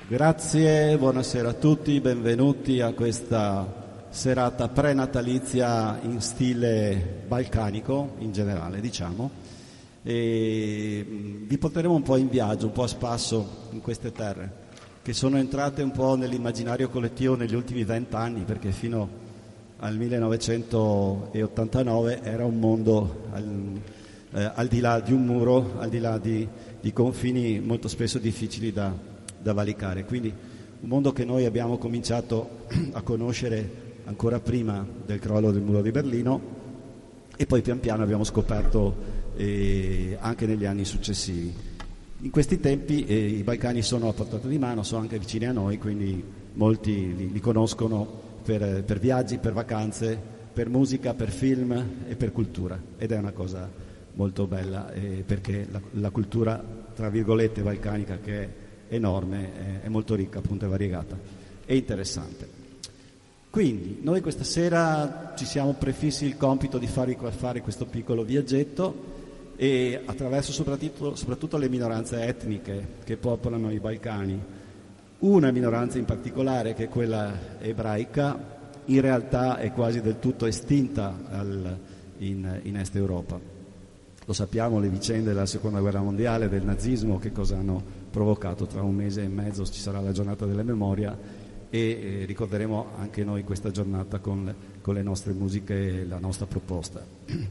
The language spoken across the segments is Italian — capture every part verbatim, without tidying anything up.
Grazie, buonasera a tutti, benvenuti a questa serata prenatalizia in stile balcanico in generale, diciamo. E vi porteremo un po' in viaggio, un po' a spasso in queste terre che sono entrate un po' nell'immaginario collettivo negli ultimi vent'anni, perché fino al millenovecentottantanove era un mondo al, eh, al di là di un muro, al di là di, di confini molto spesso difficili da da valicare, quindi un mondo che noi abbiamo cominciato a conoscere ancora prima del crollo del muro di Berlino e poi pian piano abbiamo scoperto eh, anche negli anni successivi. In questi tempi eh, i Balcani sono a portata di mano, sono anche vicini a noi, quindi molti li, li conoscono per, per viaggi, per vacanze, per musica, per film e per cultura, ed è una cosa molto bella eh, perché la, la cultura tra virgolette balcanica, che è enorme, è molto ricca, appunto, è variegata e interessante. Quindi noi questa sera ci siamo prefissi il compito di fare, fare questo piccolo viaggetto e attraverso soprattutto, soprattutto le minoranze etniche che popolano i Balcani, una minoranza in particolare che è quella ebraica, in realtà è quasi del tutto estinta al, in, in Est Europa. Lo sappiamo, le vicende della Seconda Guerra Mondiale, del nazismo, che cosa hanno provocato. Tra un mese e mezzo ci sarà la giornata della memoria e eh, ricorderemo anche noi questa giornata con, con le nostre musiche e la nostra proposta.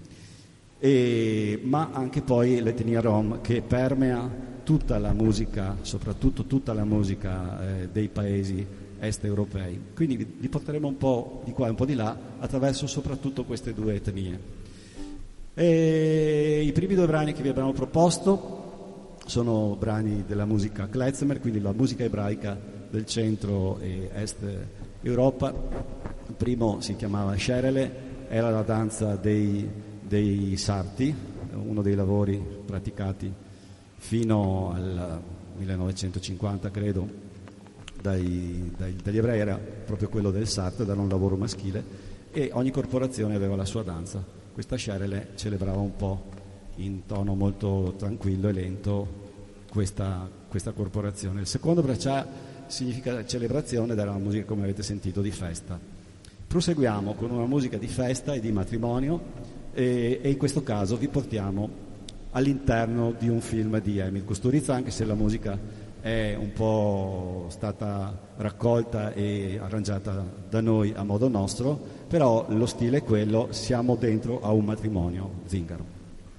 E, ma anche poi l'etnia rom, che permea tutta la musica, soprattutto tutta la musica eh, dei paesi est europei. Quindi vi, vi porteremo un po' di qua e un po' di là attraverso soprattutto queste due etnie. E i primi due brani che vi abbiamo proposto sono brani della musica klezmer, quindi la musica ebraica del centro e est Europa. Il primo si chiamava Sherele, era la danza dei, dei sarti, uno dei lavori praticati fino al millenovecentocinquanta, credo, dai, dai, dagli ebrei, era proprio quello del sarto, era un lavoro maschile e ogni corporazione aveva la sua danza. Questa Sherele celebrava un po' in tono molto tranquillo e lento questa, questa corporazione. Il secondo braccia significa celebrazione, ed era una musica, come avete sentito, di festa. Proseguiamo con una musica di festa e di matrimonio e, e in questo caso vi portiamo all'interno di un film di Emil Kusturica, anche se la musica è un po' stata raccolta e arrangiata da noi a modo nostro, però lo stile è quello, siamo dentro a un matrimonio zingaro.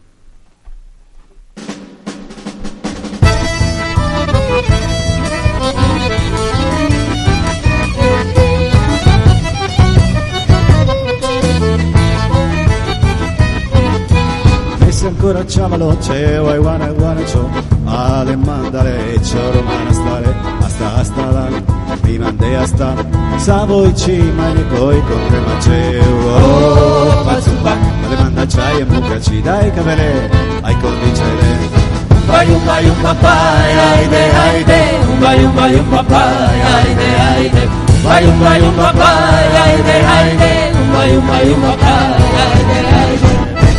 Se ancora ciavalo c'è wai wana wana ciò ale mandale e ciò romana stare asta asta la mi mande asta savoi ci mani coi con tre maceu oh pazzupa ale manda c'hai e mucca ci dai cavele ai condicele vai un vai un papai aide aide un vai un vai un papai aide aide vai un vai un papai aide aide un vai un vai un papai aide aide.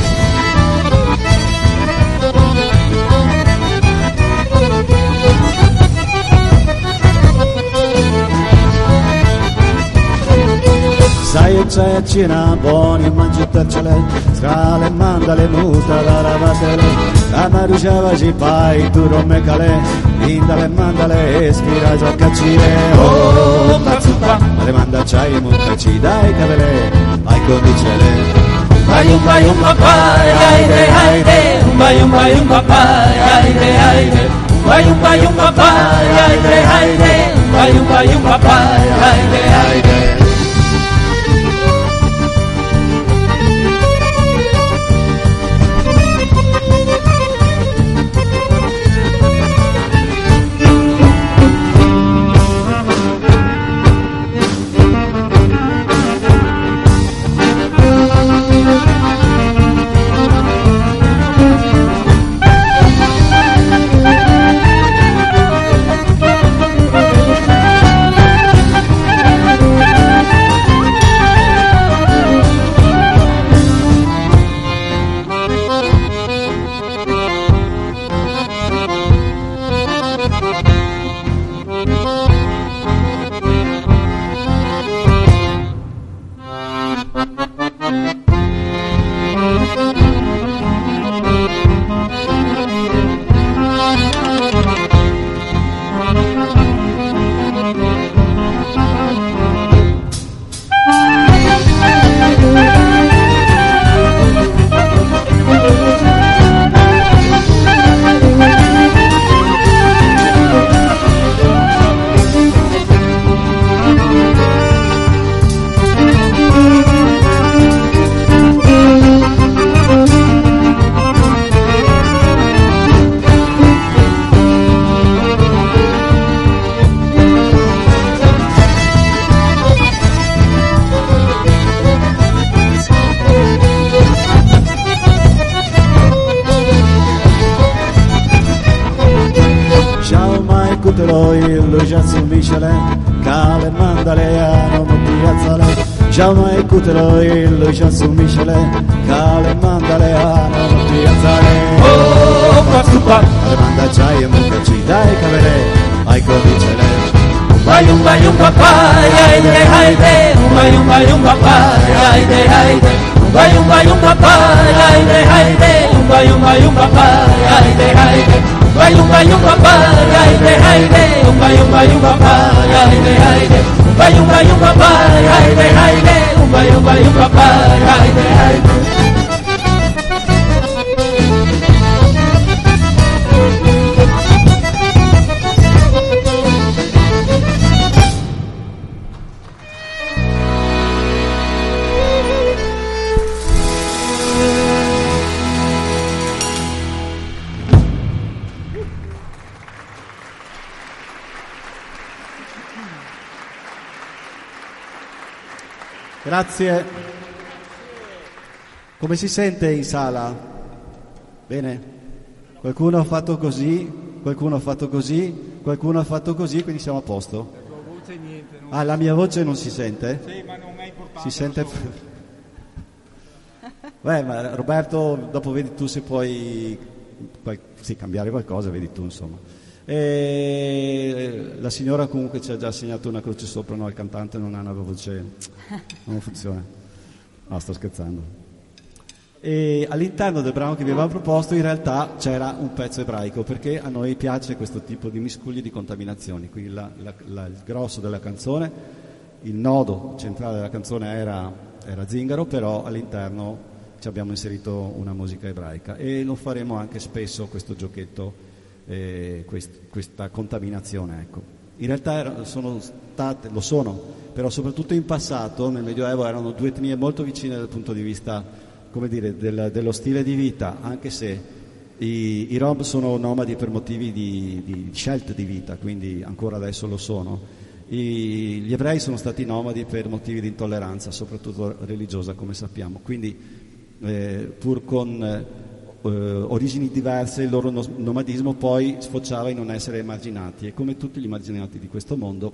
Sai e c'è a cena buoni e mangi tercele scale manda le muta la ravatele la marugiava ci pai tu romme cale indale mandale e schira già caccire oh pazzupa le manda c'hai muta ci dai cavele ai condicele vai un vai un papai aide aide un vai un vai un papai aide aide vai un vai un papai aide aide un vai un vai un papai aide aide. Jazzu Michele, Cale Mandaleano, Piazzale, Giauma e Cutelo, il Jazzu Michele, Cale Mandaleano, Piazzale. Oh, Mazzupa, Alemanda Giai e Mucaci, dai Cavere, ai Covicele. Umbai, umbai, um papai, ai de, ai de, umbai, umbai, um papai, ai de, ai de, umbai, umbai, um papai, ai de, ai de, umbai, umbai, um papai, ai de, ai de, umbai, umbai, um papai, ai de, ai de, umbai, umbai, um papai, ai de, ai de, umbai, umbai, um papai, ai de, ai de, umbai, umbai, um papai, ai de, ai de. Grazie. Come si sente in sala? Bene? Qualcuno ha fatto così, qualcuno ha fatto così, qualcuno ha fatto così, quindi siamo a posto. La tua voce niente. Non Ah, la mia voce non si sente? Sì, ma non è importante. Si sente... lo so. Beh, ma Roberto, dopo vedi tu se puoi qual- sì, cambiare qualcosa, vedi tu insomma. E la signora comunque ci ha già assegnato una croce sopra, no, il cantante non ha una voce, non funziona. No, sto scherzando. E all'interno del brano che vi avevo proposto in realtà c'era un pezzo ebraico, perché a noi piace questo tipo di miscugli di contaminazioni, quindi la, la, la, il grosso della canzone, il nodo centrale della canzone era, era Zingaro, però all'interno ci abbiamo inserito una musica ebraica e lo faremo anche spesso questo giochetto, eh, quest, questa contaminazione, ecco. In realtà erano, sono state, lo sono, però soprattutto in passato, nel Medioevo, erano due etnie molto vicine dal punto di vista, come dire, del, dello stile di vita, anche se i, i Rom sono nomadi per motivi di, di scelta di vita, quindi ancora adesso lo sono. I, gli ebrei sono stati nomadi per motivi di intolleranza, soprattutto religiosa, come sappiamo, quindi eh, pur con eh, origini diverse, il loro no- nomadismo poi sfociava in non essere emarginati e come tutti gli emarginati di questo mondo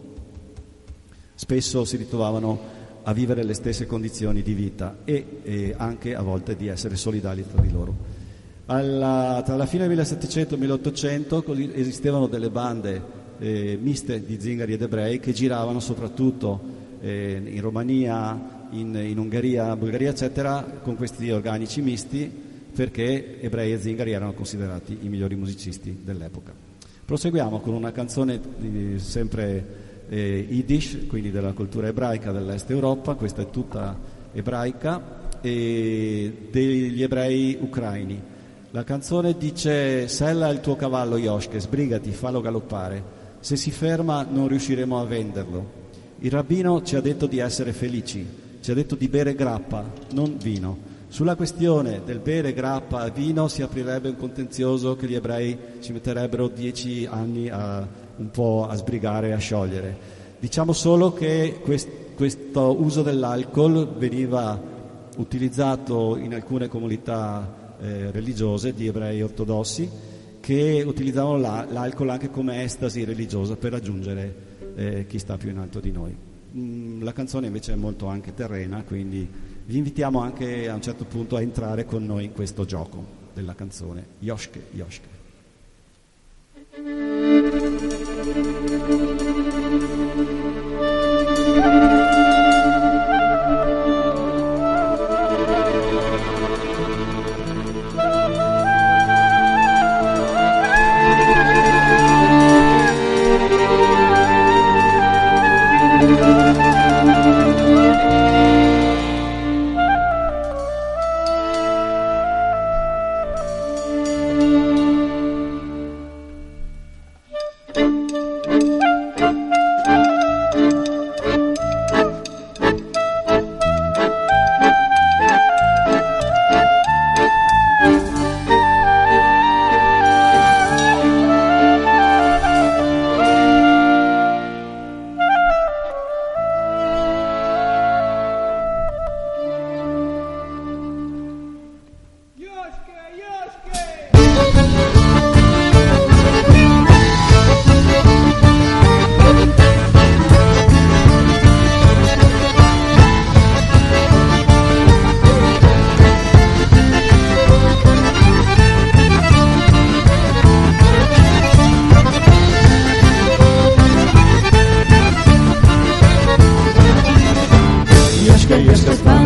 spesso si ritrovavano a vivere le stesse condizioni di vita e, e anche a volte di essere solidali tra di loro. Alla, tra la fine del millesettecento e il milleottocento così, esistevano delle bande eh, miste di zingari ed ebrei che giravano soprattutto eh, in Romania, in, in Ungheria, Bulgaria eccetera, con questi organici misti, perché ebrei e zingari erano considerati i migliori musicisti dell'epoca. Proseguiamo con una canzone di, sempre eh, Yiddish, quindi della cultura ebraica dell'Est Europa, questa è tutta ebraica, e degli ebrei ucraini. La canzone dice: sella il tuo cavallo Yoshke, sbrigati, fallo galoppare, se si ferma non riusciremo a venderlo. Il rabbino ci ha detto di essere felici, ci ha detto di bere grappa, non vino. Sulla questione del bere grappa e vino si aprirebbe un contenzioso che gli ebrei ci metterebbero dieci anni a, un po' a sbrigare e a sciogliere. Diciamo solo che quest, questo uso dell'alcol veniva utilizzato in alcune comunità eh, religiose di ebrei ortodossi che utilizzavano la, l'alcol anche come estasi religiosa per raggiungere eh, chi sta più in alto di noi. Mm, la canzone invece è molto anche terrena, quindi vi invitiamo anche a un certo punto a entrare con noi in questo gioco della canzone Yoshke, Yoshke.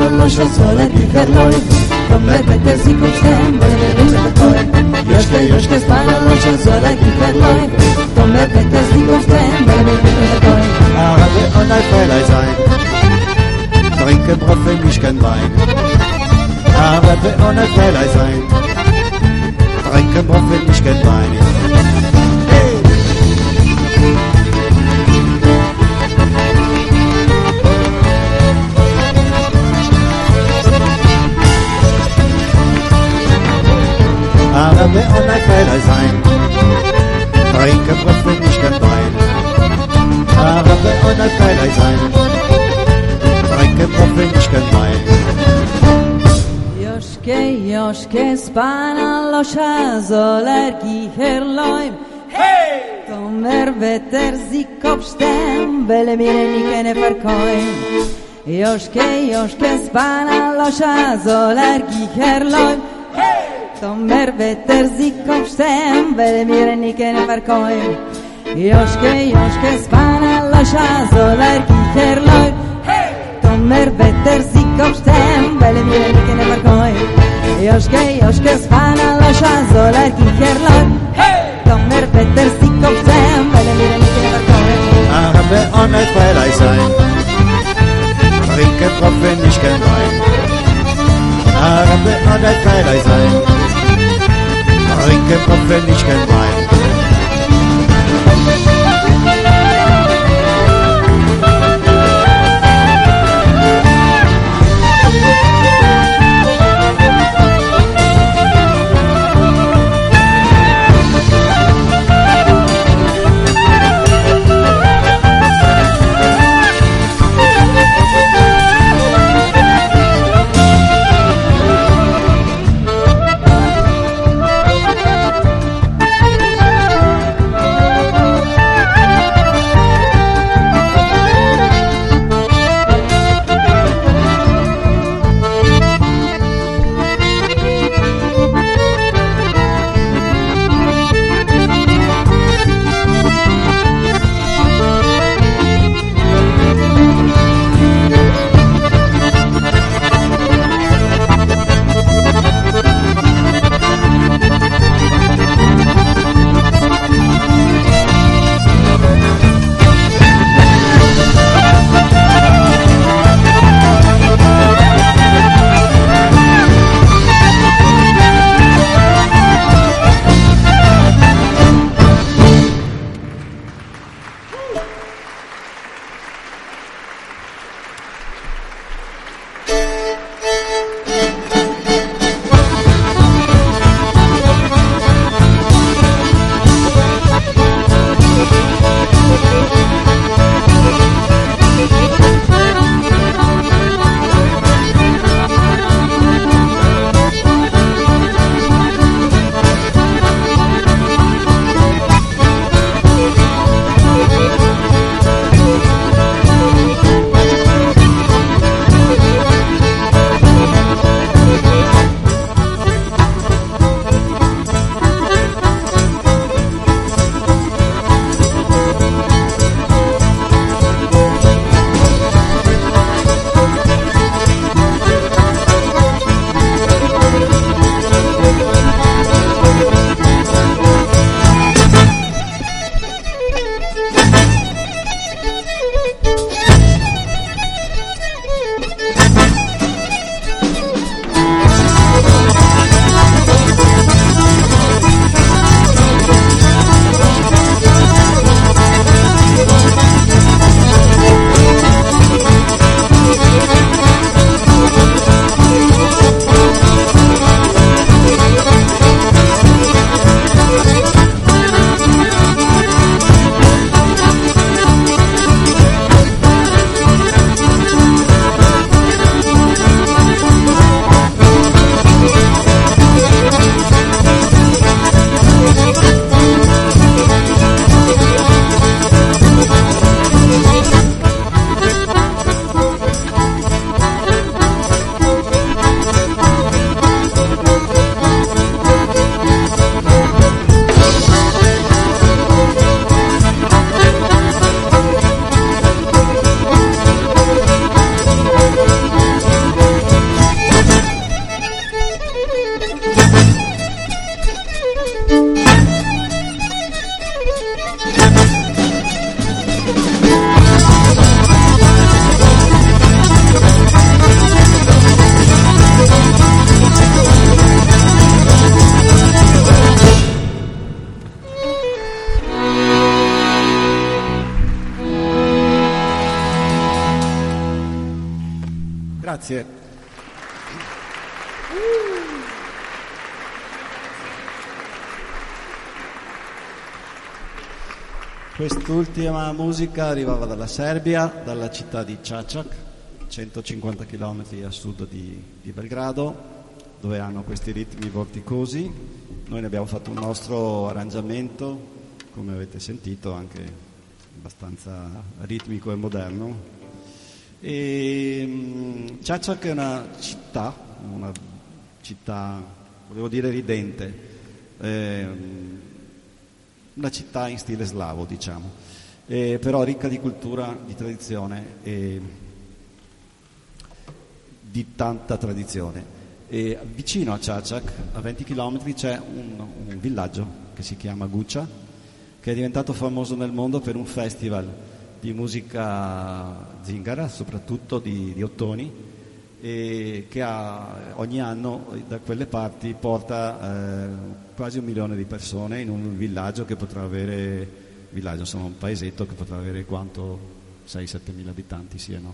Spana lo sola di ferloi Come vete si constem Bene bene coi Joschke Joschke Spana lo sola di ferloi Come vete si constem Bene bene coi Arabe und ein Freileih sein Trinken brauchen nicht kein Wein Arabe und ein Freileih sein Trinken brauchen nicht kein Wein Hey! Arabe und ein Freileih sein Trinken brauchen nicht kein Wein Arabe und ein Freileih sein Trinken brauchen nicht kein Wein Joschke Joschke Spana lo sola di ferloi Tomer veter si kopstem Vele mire ni kene verkoin Joschke Joschke Spana lo sola di ferloi Tomer veter si kopstem Vele mire ni kene verkoin Joschke Joschke Spana lo sola di ferloi Tomer veter si kopstem Vele mire ni kene verkoin Joschke Joschke Spana lo sola di ferloi Tomer veter si kopstem Vele mire ni kene verkoin Arabe und ein Freileih sein Trinken brauchen nicht kein Wein Arabe und ein Freileih sein Trinken brauchen nicht kein Wein Grazie. Quest'ultima musica arrivava dalla Serbia, dalla città di Čačak, centocinquanta chilometri a sud di, di Belgrado, dove hanno questi ritmi vorticosi. Noi ne abbiamo fatto un nostro arrangiamento, come avete sentito, anche abbastanza ritmico e moderno. E Čačak è una città, una città, volevo dire ridente, eh, una città in stile slavo, diciamo, eh, però ricca di cultura, di tradizione e di tanta tradizione. E vicino a Čačak, a venti chilometri, c'è un, un villaggio che si chiama Guča, che è diventato famoso nel mondo per un festival di musica zingara, soprattutto di, di ottoni, e che ha, ogni anno da quelle parti porta eh, quasi un milione di persone in un villaggio che potrà avere, villaggio insomma un paesetto che potrà avere quanto sei sette mila abitanti siano.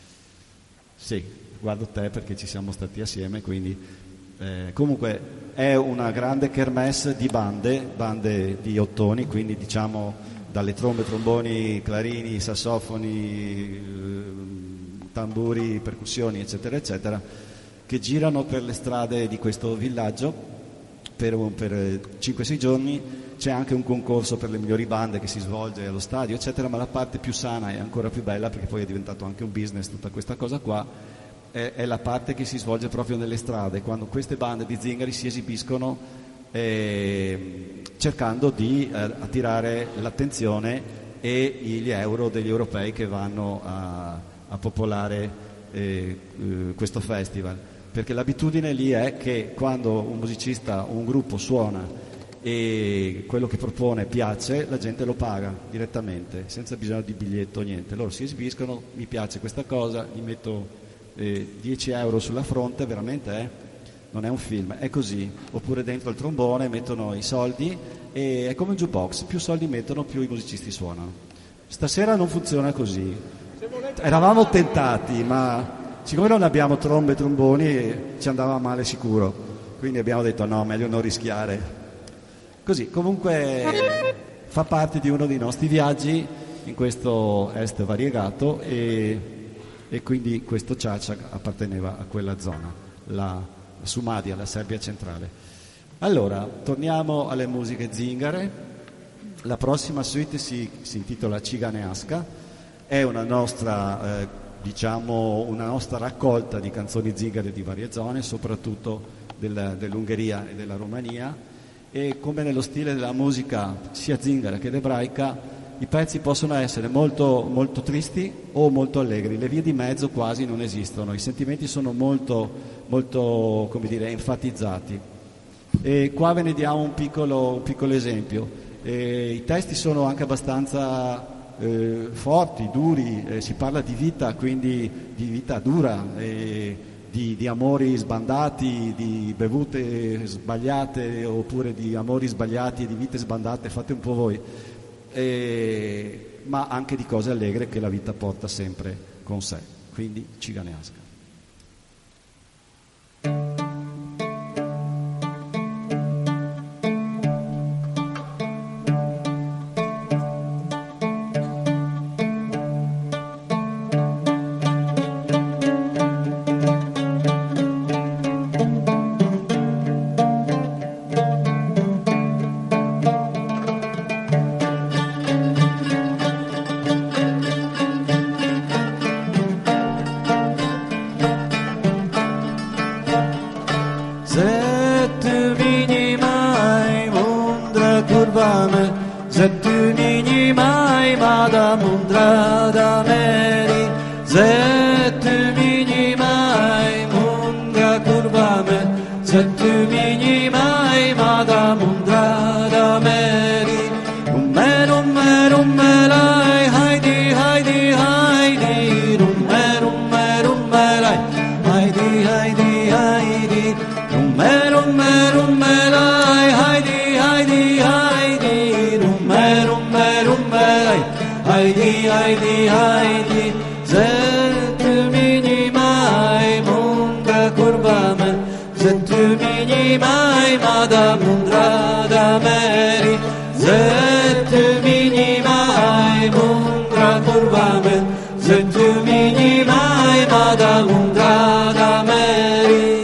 Sì, guardo te perché ci siamo stati assieme, quindi eh, comunque è una grande kermesse di bande, bande di ottoni, quindi diciamo dalle trombe, tromboni, clarini, sassofoni, eh, tamburi, percussioni, eccetera, eccetera, che girano per le strade di questo villaggio per, per cinque sei giorni. C'è anche un concorso per le migliori bande che si svolge allo stadio, eccetera, ma la parte più sana e ancora più bella, perché poi è diventato anche un business tutta questa cosa qua, è, è la parte che si svolge proprio nelle strade, quando queste bande di zingari si esibiscono eh, cercando di eh, attirare l'attenzione e gli euro degli europei che vanno a a popolare eh, eh, questo festival, perché l'abitudine lì è che quando un musicista o un gruppo suona e quello che propone piace, la gente lo paga direttamente, senza bisogno di biglietto o niente. Loro si esibiscono, mi piace questa cosa, gli metto eh, dieci euro sulla fronte, veramente è, non è un film, è così. Oppure dentro il trombone mettono i soldi e è come un jukebox, più soldi mettono più i musicisti suonano. Stasera non funziona così. Eravamo tentati, ma siccome non abbiamo trombe e tromboni ci andava male sicuro, quindi abbiamo detto no, meglio non rischiare. Così, comunque fa parte di uno dei nostri viaggi in questo est variegato e, e quindi questo Čačak apparteneva a quella zona, la Šumadija, la Serbia centrale. Allora, torniamo alle musiche zingare. La prossima suite si, si intitola Ciganeasca. È una nostra, eh, diciamo, una nostra raccolta di canzoni zingare di varie zone, soprattutto del, dell'Ungheria e della Romania, e come nello stile della musica sia zingara che ebraica, i pezzi possono essere molto, molto tristi o molto allegri, le vie di mezzo quasi non esistono, i sentimenti sono molto, molto, come dire, enfatizzati. E qua ve ne diamo un piccolo, un piccolo esempio. E i testi sono anche abbastanza Eh, forti, duri, eh, si parla di vita, quindi di vita dura, eh, di, di amori sbandati, di bevute sbagliate oppure di amori sbagliati e di vite sbandate, fate un po' voi, eh, ma anche di cose allegre che la vita porta sempre con sé, quindi Ciganeasca. Heidi, Heidi, Heidi, zet mini mai Zetümini may madamundra da meri Zetümini may mundra kurbamen Zetümini may madamundra da meri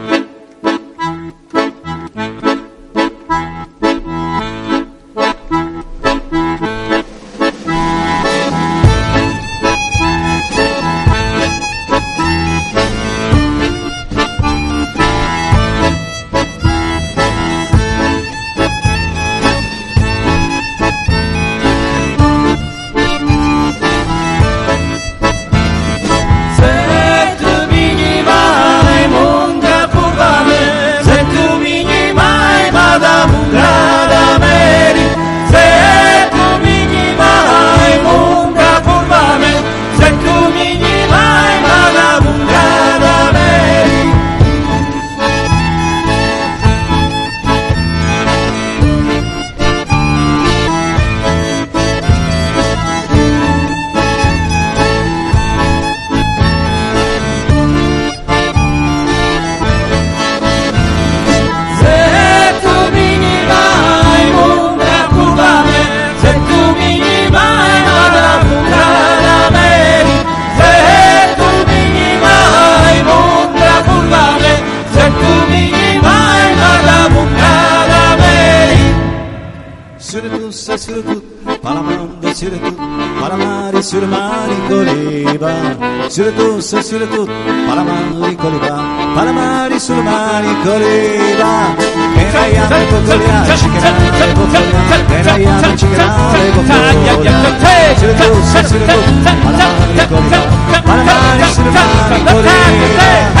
Sur mari coliba, sur tu, sur tu, para mari coliba, para mari sur mari coliba. Que rayame cocolia, chiquera, cocolia, que rayame chiquera, cocolia. Sur tu, sur tu, para mari coliba, para mari sur mari coliba.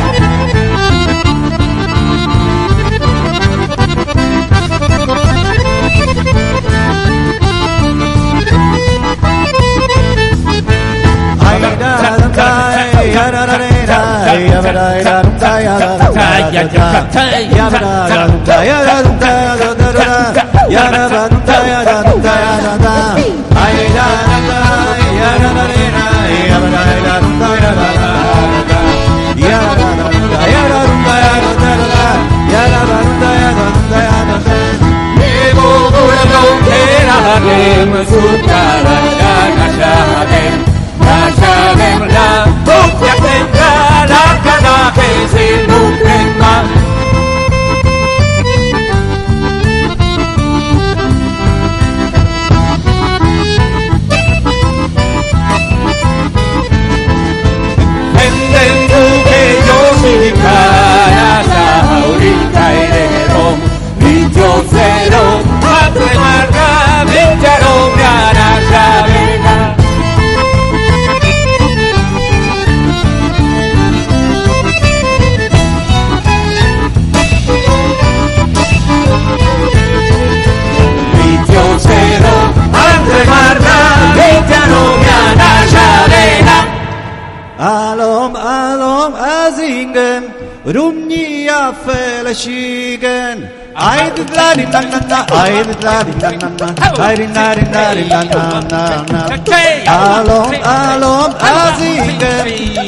Rumnia feleshigen ay dlari nanna ay dlari nanna ay rinari nari nanna alom alom azigen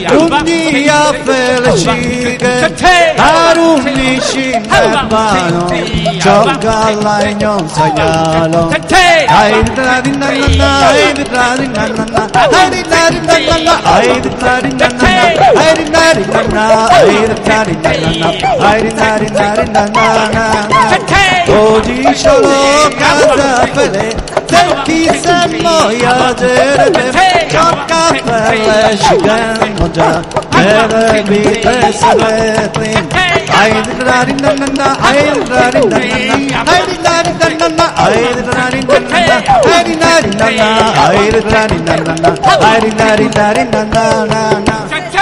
rumnia feleshigen aruni shinabano chogala nyom sayalo ay dlari nanna ay dlari nanna ay dlari nanna ay dlari nanna ay dlari nanna ay dlari Hari nari nari na na na Oji shalom kazafele Zeki semoya zerebe Chaka fele shigan moja Mere bite sabetlim Haydi nari na na na Haydi nari na na Haydi nari na na na Haydi nari na na Haydi nari na na Haydi nari na na Haydi nari nari na na na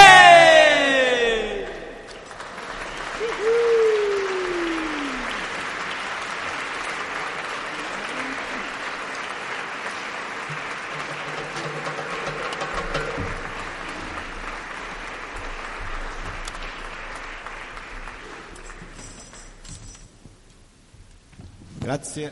Grazie.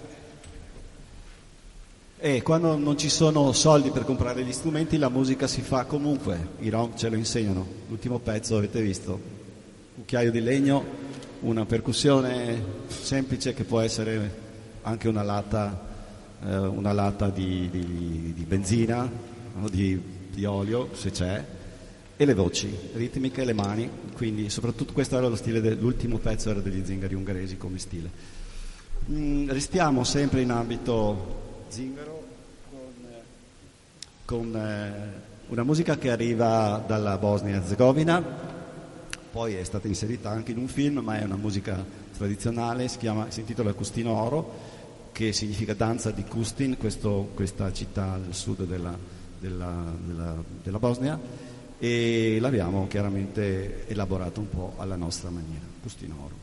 E quando non ci sono soldi per comprare gli strumenti, la musica si fa comunque. I Rom ce lo insegnano. L'ultimo pezzo avete visto. cucchiaio di legno, una percussione semplice che può essere anche una lata, eh, una lata di, di, di benzina o di, di olio, se c'è, e le voci ritmiche, le mani. Quindi soprattutto questo era lo stile dell'ultimo pezzo, era degli Zingari ungheresi come stile. Mm, restiamo sempre in ambito zingaro con, con eh, una musica che arriva dalla Bosnia-Herzegovina, poi è stata inserita anche in un film, ma è una musica tradizionale, si, chiama, si intitola Custino Oro, che significa danza di Kustin, questo, questa città del sud della, della, della, della Bosnia, e l'abbiamo chiaramente elaborato un po' alla nostra maniera. Custino Oro.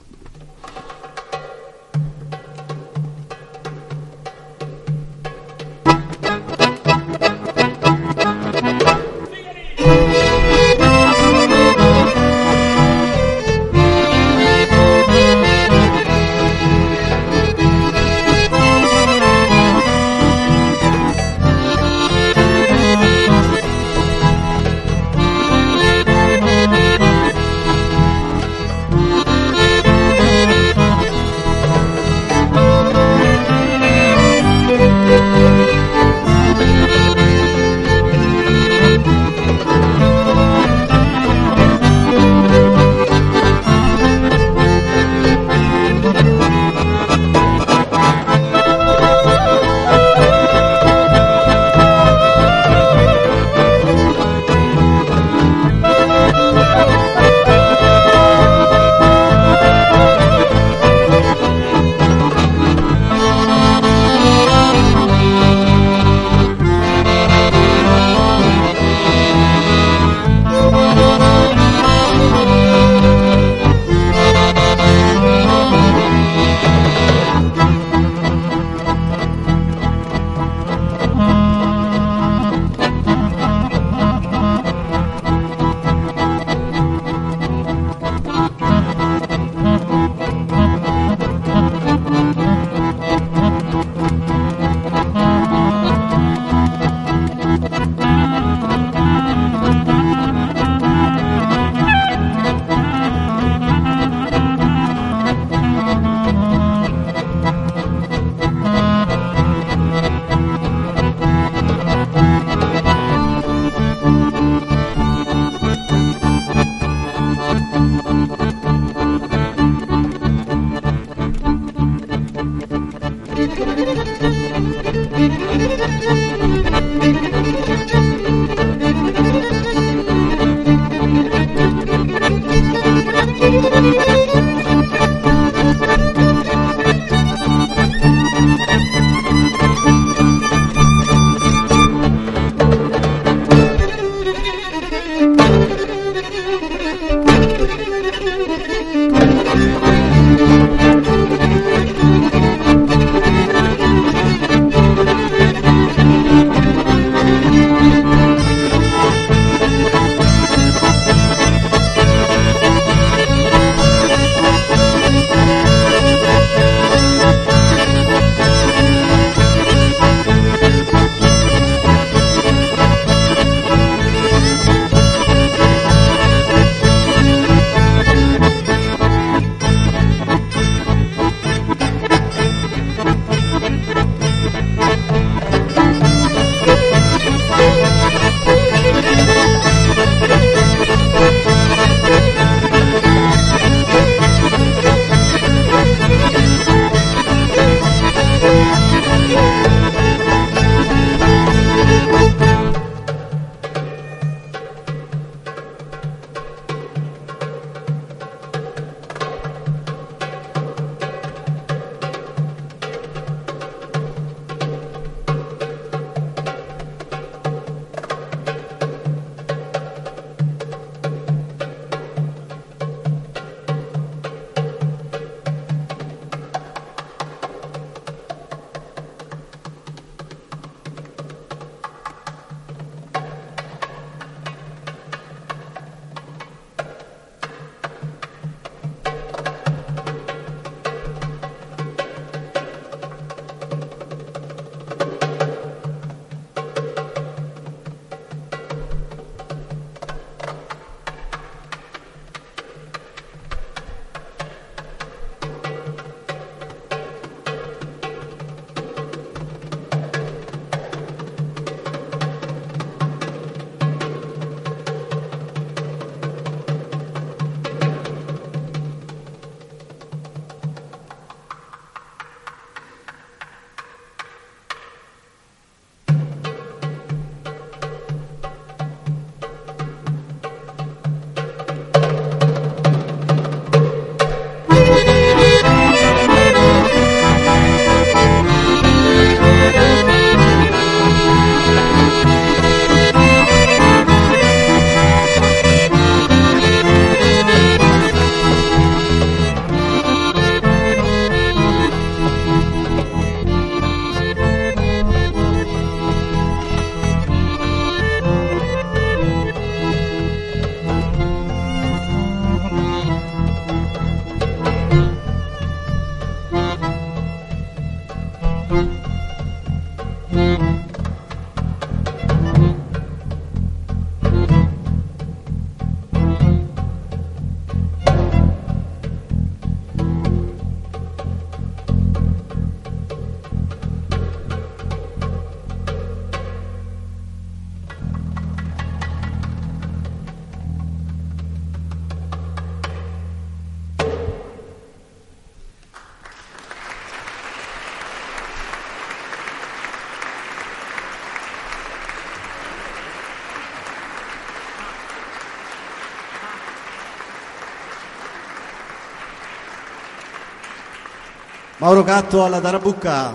Mauro Gatto alla Darabucca.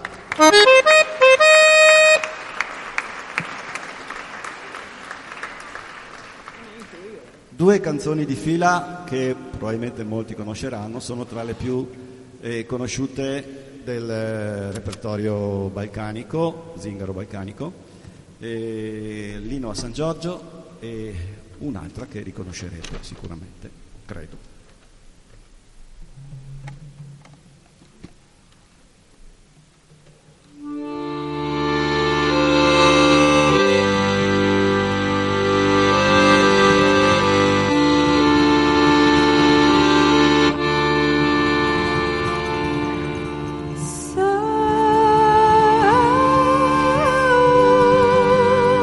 Due canzoni di fila che probabilmente molti conosceranno, sono tra le più eh, conosciute del eh, repertorio balcanico, zingaro balcanico, eh, l'Inno a San Giorgio e un'altra che riconoscerete sicuramente, credo.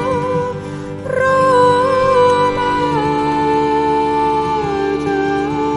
Roma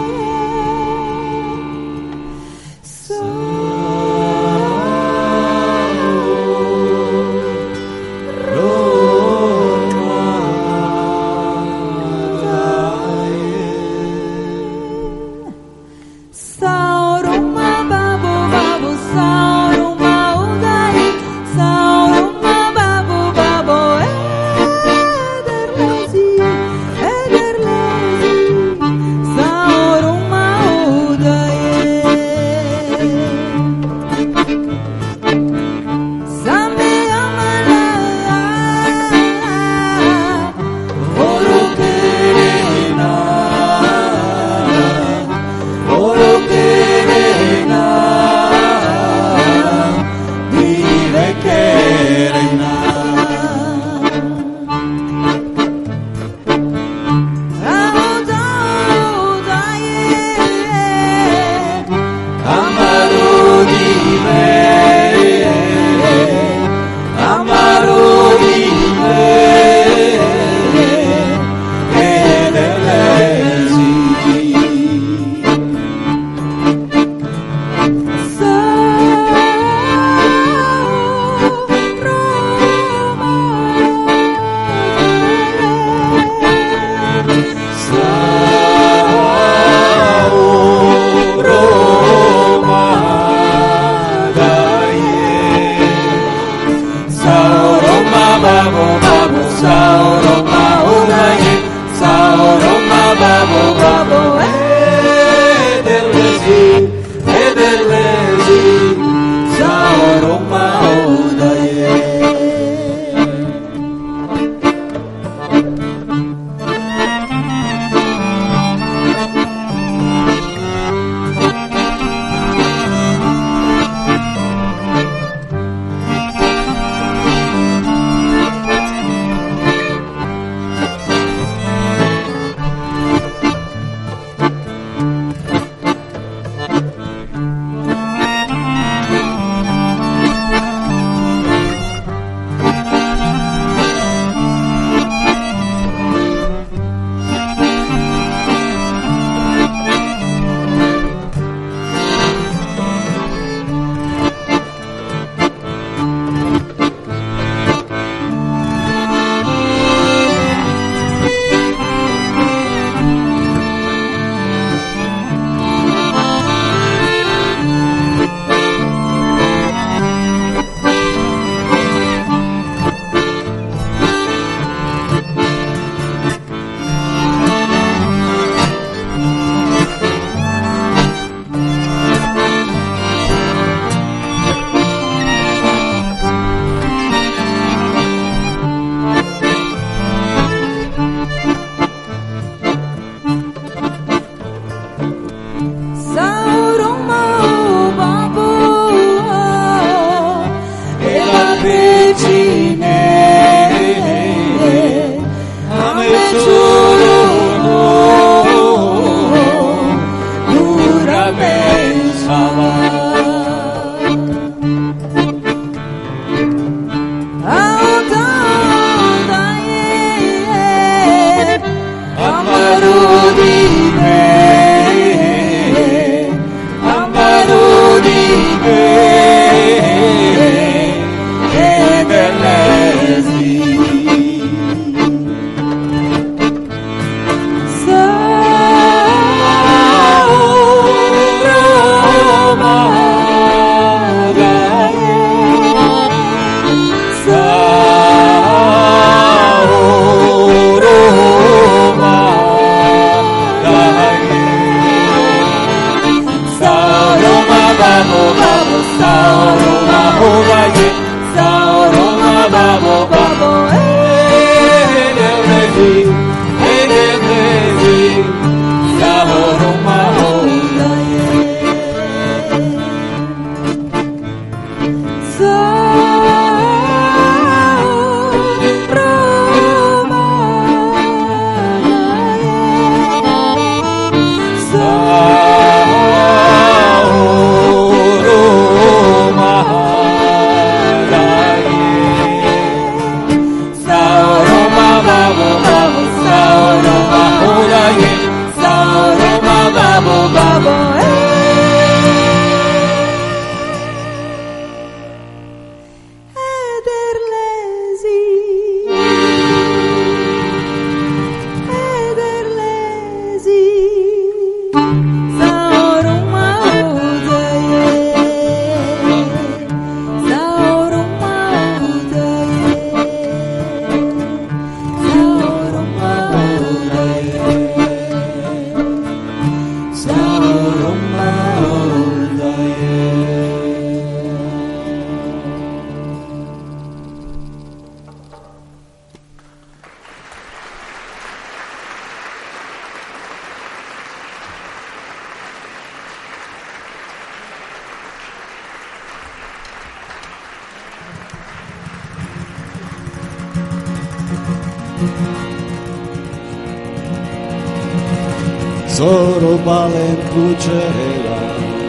Soro balen pucela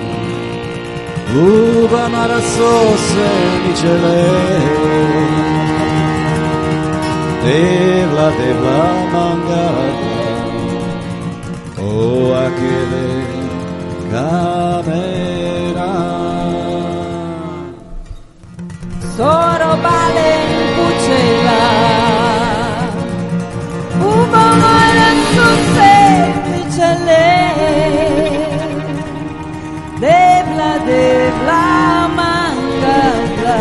Uva marasose micele Devla devla mangada O aquele camera Soro balen pucela Uva marasose Devla devla mangala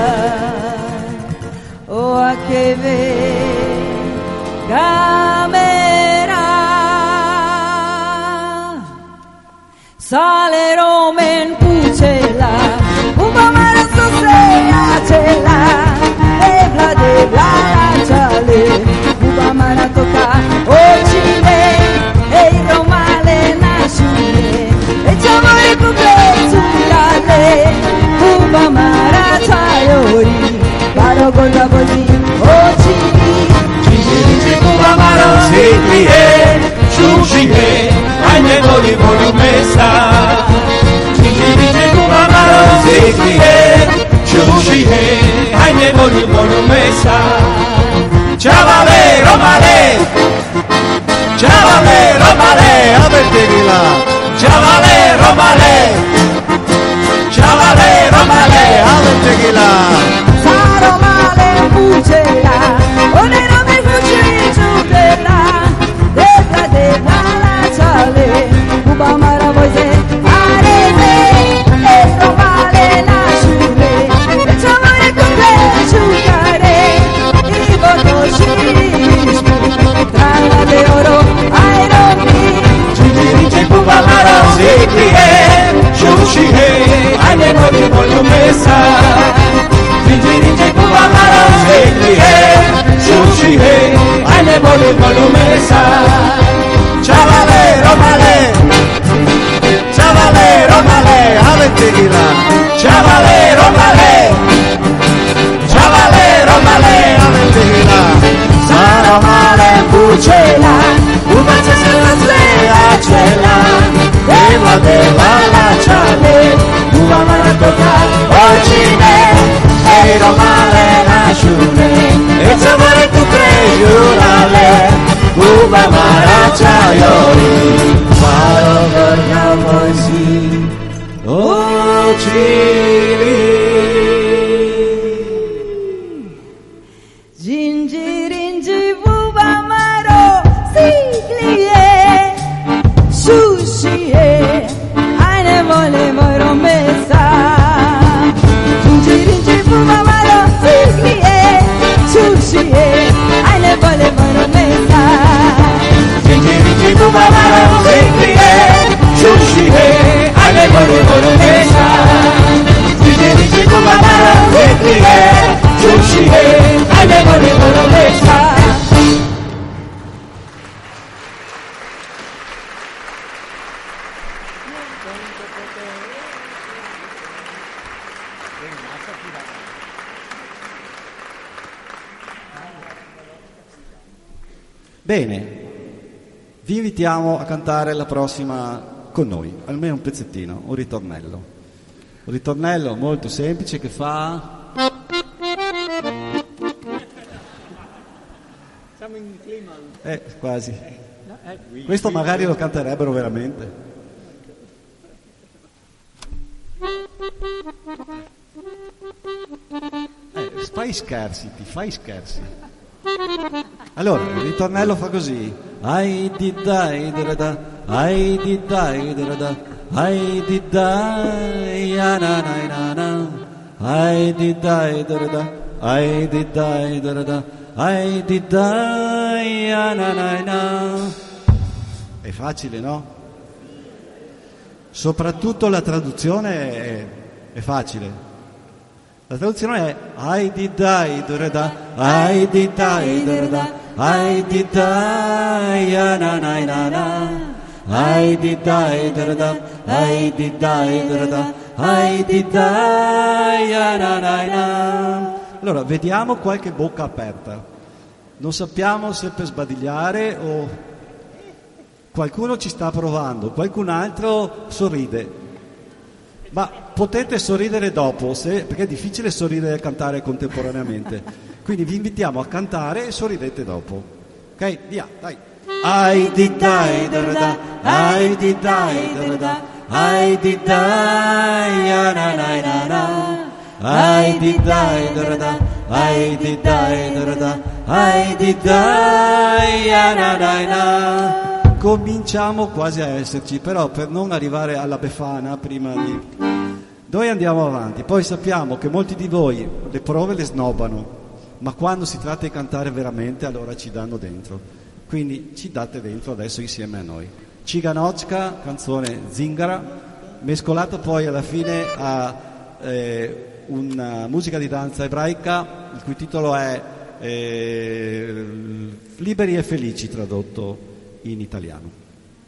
o a che ve camera sale romen pucela un pomarasso sea cela devla devla chale un pomarasso ca o chile e romale nascire e c'amore complezulale uva marataiori paro con la voci occhi Cicci uva maro sikliye Shushihe Aine voli volumesa Cicci uva maro sikliye Shushihe Aine voli volumesa Chavale romale Chavale romale Aventegila Chavale romale Chavale romale Aventegila Saro male pucela onera me fucili ciudela devla devla la chale uba mara voce arete e romale la shure e c'amore complezulale i voto shishmi trana de oro ai rompi Cicci uva maro sikliye Shushihe Aine voli volumesa Cicci uva maro sikliye Shushihe Aine voli volumesa Chavale romale Chavale romale Aventegila Chavale romale Chavale romale Aventegila Saro male pucela Uva cesela sea cela Deva deva la chale Uva maratoka Ocine E romale la shune E c'amore tu prejurale Uva marachaiori Faro gorna voisi Ocini Gingiringi uva maro siglie sushie aine vole moro mesa Gingiringi uva maro siglie sushie aine vole moro mesa Cicci uva maro sikliye Shushihe Aine voli volumesa Cicci uva maro sikliye Shushihe Aine voli volumesa Bene, vi invitiamo a cantare la prossima con noi, almeno un pezzettino, un ritornello. Un ritornello molto semplice che fa... Siamo in clima. Eh, quasi. Questo magari lo canterebbero veramente. Eh, fai scherzi, ti fai scherzi. Allora, il ritornello fa così. Ai di dai da da, ai di dai da da, ai di dai na na na na, ai di dai da da, ai di dai da da, ai di dai na na na. È facile, no? Soprattutto la traduzione è, è facile. La traduzione è ai di dai da da, ai di dai da da, ai di dai na na na na, ai di dai da da, ai di dai da da, ai di dai na na na. Allora, vediamo qualche bocca aperta. Non sappiamo se per sbadigliare o qualcuno ci sta provando, qualcun altro sorride, ma potete sorridere dopo, se, perché è difficile sorridere e cantare contemporaneamente, quindi vi invitiamo a cantare e sorridete dopo. Ok, via, dai. Ai di dai da da, ai di dai da da, ai di dai na na na na, ai di dai da da, ai di dai da da, ai di dai na na na. Cominciamo quasi a esserci, però per non arrivare alla Befana prima di... Noi andiamo avanti, poi sappiamo che molti di voi le prove le snobbano, ma quando si tratta di cantare veramente allora ci danno dentro. Quindi ci date dentro adesso insieme a noi. Ciganocca, canzone zingara, mescolata poi alla fine a eh, una musica di danza ebraica, il cui titolo è eh, Liberi e felici, tradotto in italiano.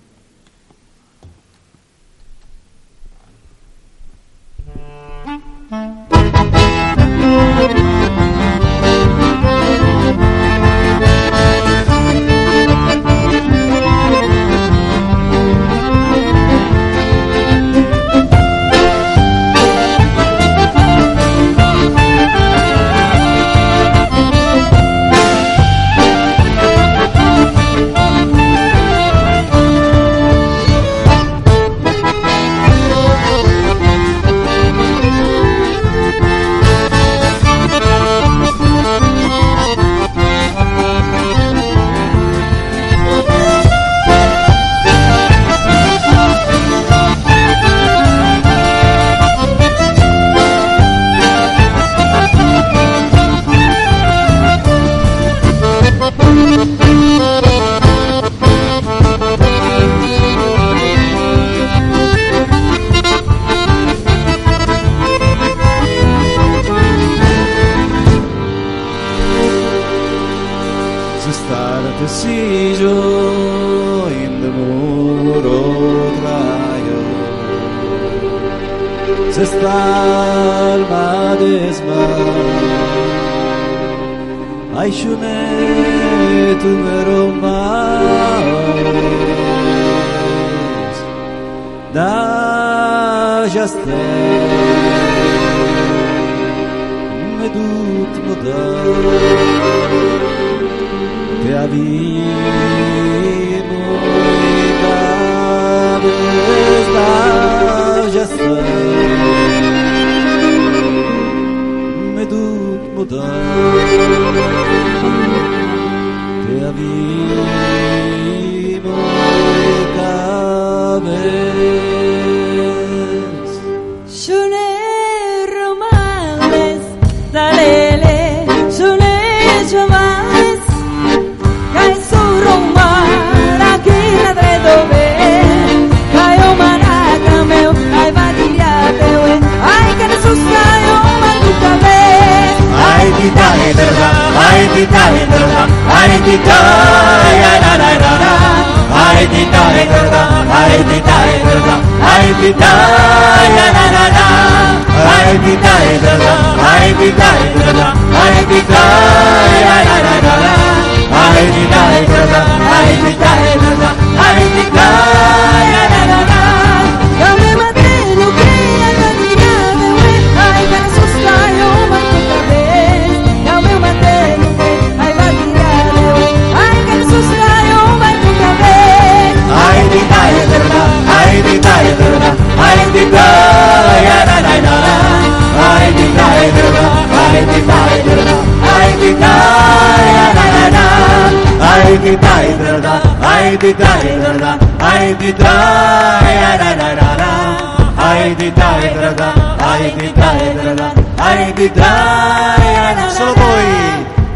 Solo voi.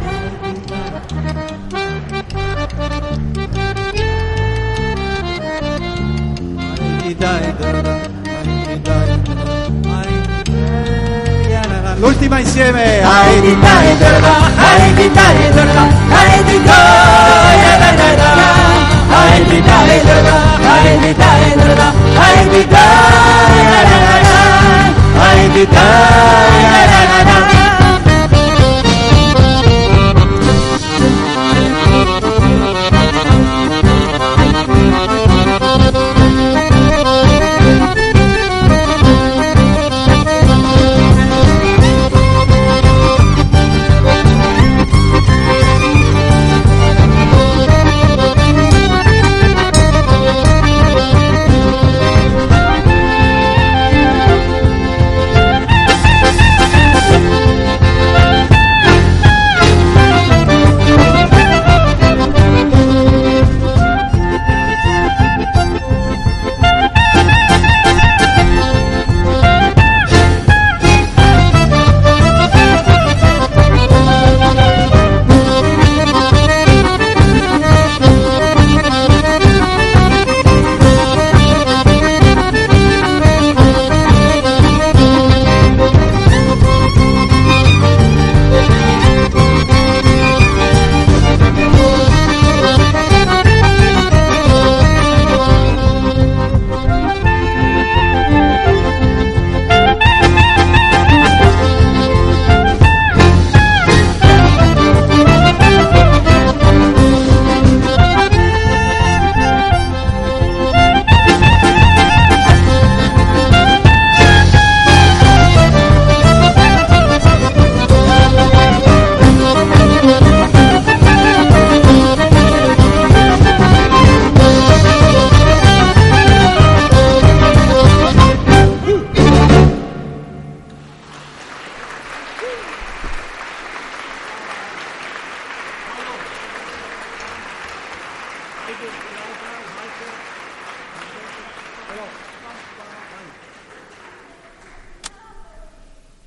L'ultima insieme. I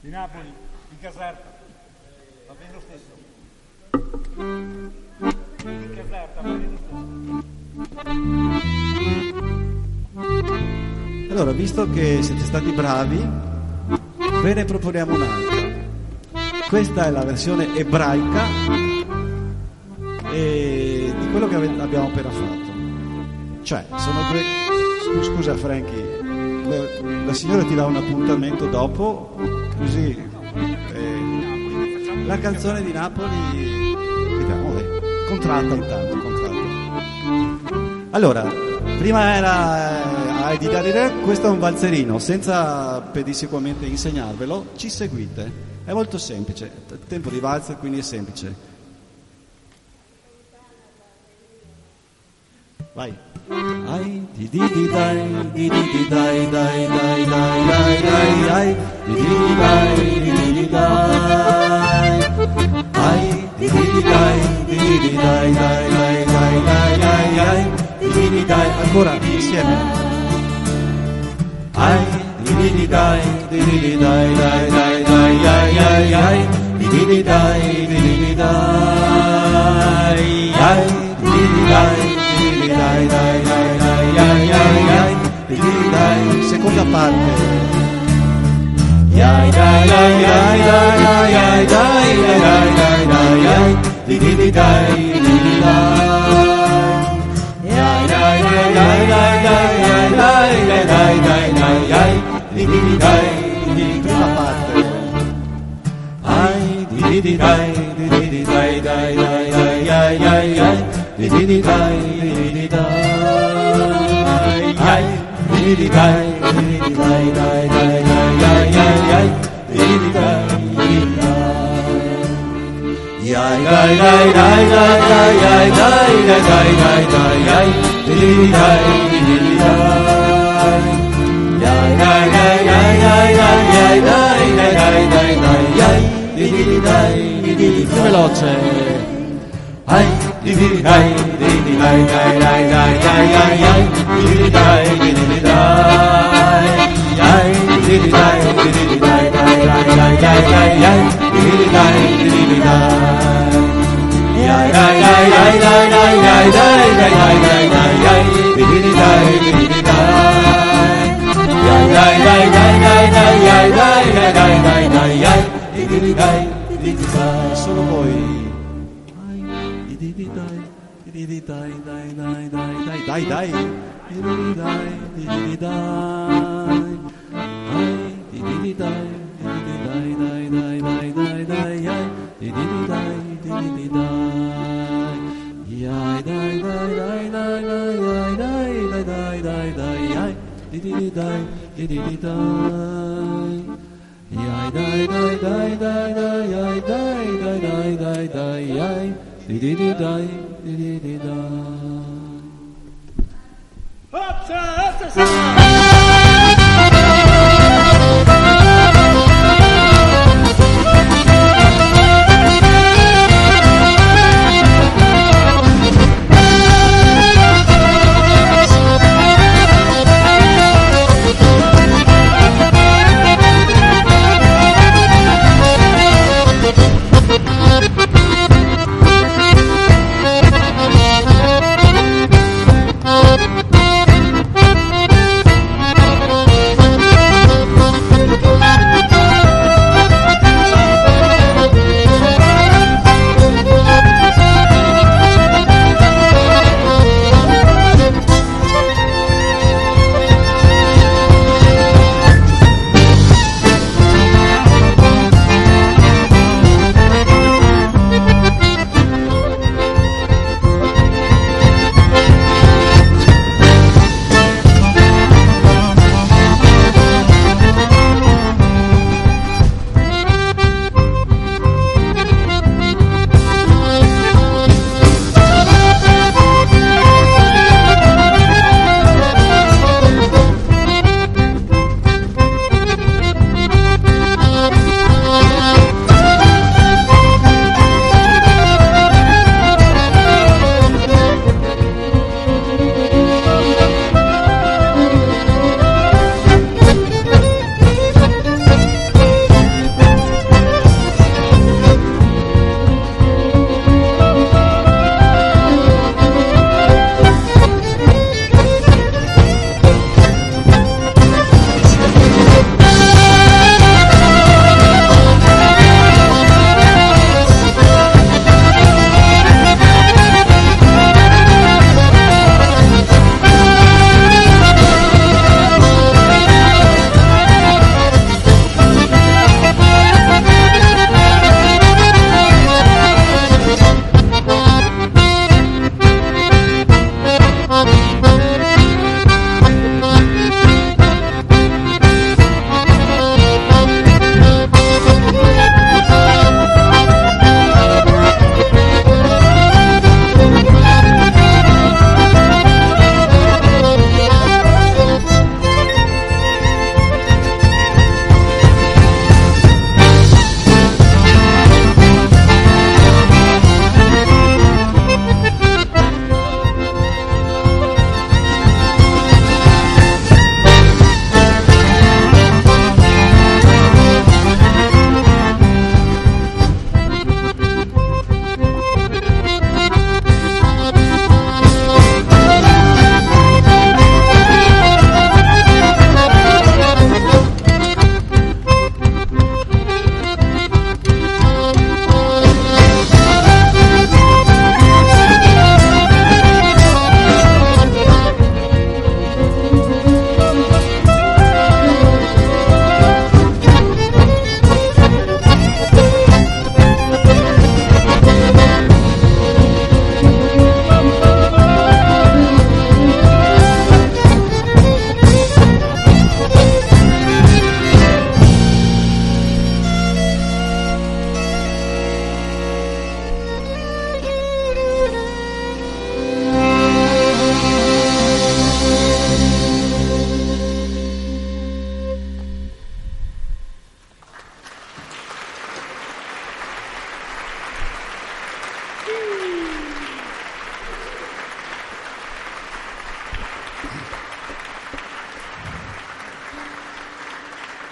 Di Napoli, in Caserta. Va bene lo stesso. In Caserta, va bene lo stesso. Allora, visto che siete stati bravi, ve ne proponiamo un'altra. Questa è la versione ebraica e di quello che ave- abbiamo appena fatto. Cioè, sono due... Scusa Frankie, la, la signora ti dà un appuntamento dopo, così... Eh, la canzone di Napoli... Vediamo, dai. Contratta intanto, contratta. Allora, prima era... Eh, di dare, questo è un valzerino, senza pedissequamente insegnarvelo, ci seguite. È molto semplice, tempo di valzer, quindi è semplice. Vai. Ai di di di dai, di di di dai dai dai dai dai dai dai, di di di dai, di di di dai. Ai di di di dai, di di di dai dai dai dai dai dai dai, di di di dai, ancora insieme. Ai di di di dai, di di di dai dai dai dai dai dai dai, di di di dai, di di di dai, ai di di di dai. Dai, dai, dai, dai, dai, dai, dai, dai, dai, seconda parte. Dai, dai, dai, dai, dai, dai, dai, dai, dai, dai, dai, dai, di di di dai, di di di dai. Dai, dai, dai, dai, dai, dai, dai, dai, dai, dai, dai, dai, di di di dai, di di prima parte. Ai, di di di dai, di di di dai, dai, dai, dai, dai, dai, dai. Di di di dai, di di di dai, dai, di di di dai, di di di dai, dai, dai, dai, dai, dai, dai, di di di dai, di di di dai, dai, dai, dai, dai, dai, dai, dai, dai, dai, dai, dai, dai, di di di dai, di di di dai, dai, dai, dai, dai, dai, dai, dai, dai, dai, dai, dai, dai, di di di dai, di di di più veloce. Ai, di di di dai, di di dai, dai, dai, dai, dai, dai, dai, di di di dai, di di di dai, ai, di di dai, di di di dai, dai, dai, dai, dai, dai, dai, di di di dai, di di di dai, dai, dai, dai, dai, dai, dai, dai, dai, dai, dai, dai, dai, dai, di di di dai, di di di dai, dai, dai, dai, dai, dai, dai, dai, dai, dai, dai, dai, dai, dai, di di di dai, di di di dai, solo voi. Di di dai, di di dai, dai, dai, dai, dai, dai, dai, di di dai, di di dai, ai, di di dai, di di dai, dai, dai, dai, dai, dai, ai, di di dai, di di dai, ai, dai, dai, dai, dai, dai, dai, dai, dai, dai, dai, ai, di di dai, di di dai, ai, dai, dai, dai, dai, dai, ai, dai, dai, dai, dai, dai, ai. Di di di dai, di di di dai. Forza, forza,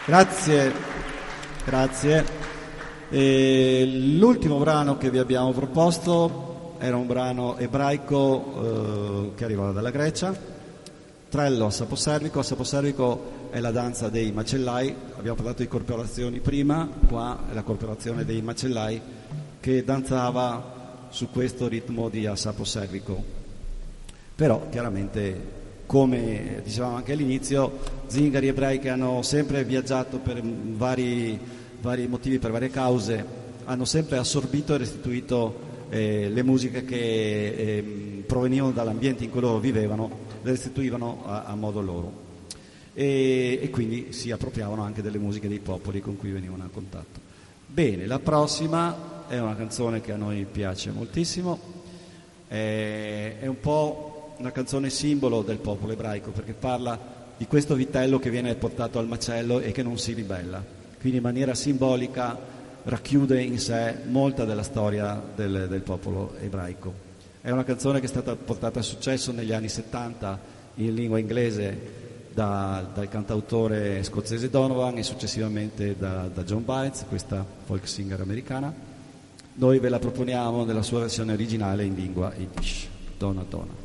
Grazie, grazie. E l'ultimo brano che vi abbiamo proposto era un brano ebraico eh, che arrivava dalla Grecia, Trello a Saposervico. A Saposervico è la danza dei macellai, abbiamo parlato di corporazioni prima, qua è la corporazione dei macellai che danzava su questo ritmo di a Saposervico. Però chiaramente, come dicevamo anche all'inizio, zingari ebrei che hanno sempre viaggiato per vari, vari motivi, per varie cause, hanno sempre assorbito e restituito eh, le musiche che eh, provenivano dall'ambiente in cui loro vivevano, le restituivano a, a modo loro e, e quindi si appropriavano anche delle musiche dei popoli con cui venivano a contatto. Bene, la prossima è una canzone che a noi piace moltissimo, è, è un po' una canzone simbolo del popolo ebraico, perché parla di questo vitello che viene portato al macello e che non si ribella, quindi in maniera simbolica racchiude in sé molta della storia del, del popolo ebraico. È una canzone che è stata portata a successo negli anni settanta in lingua inglese da, dal cantautore scozzese Donovan e successivamente da, da John Baez, questa folk singer americana. Noi ve la proponiamo nella sua versione originale in lingua Yiddish, Donna Donna.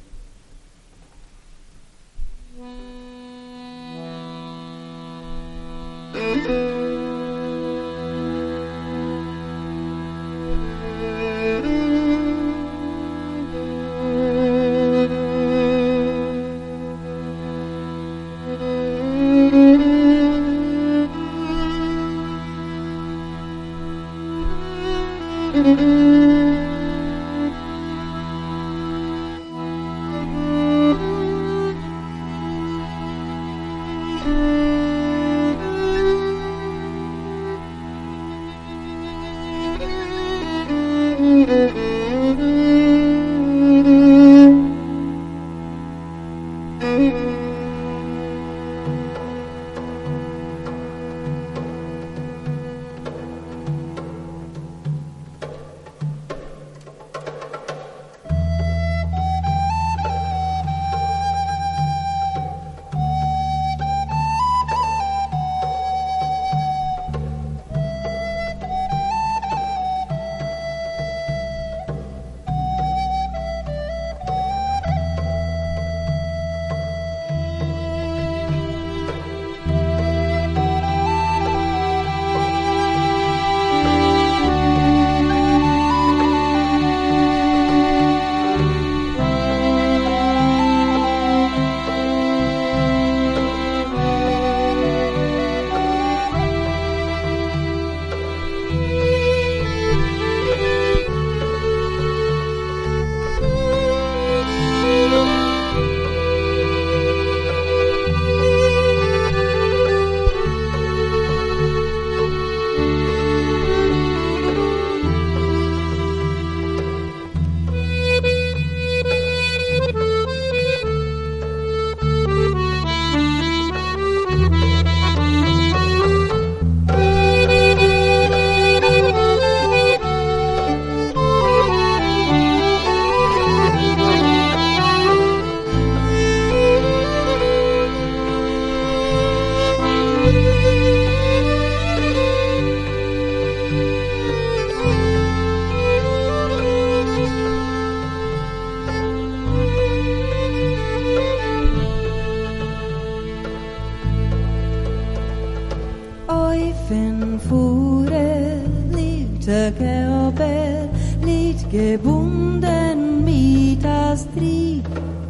gebunden mit das Trieb.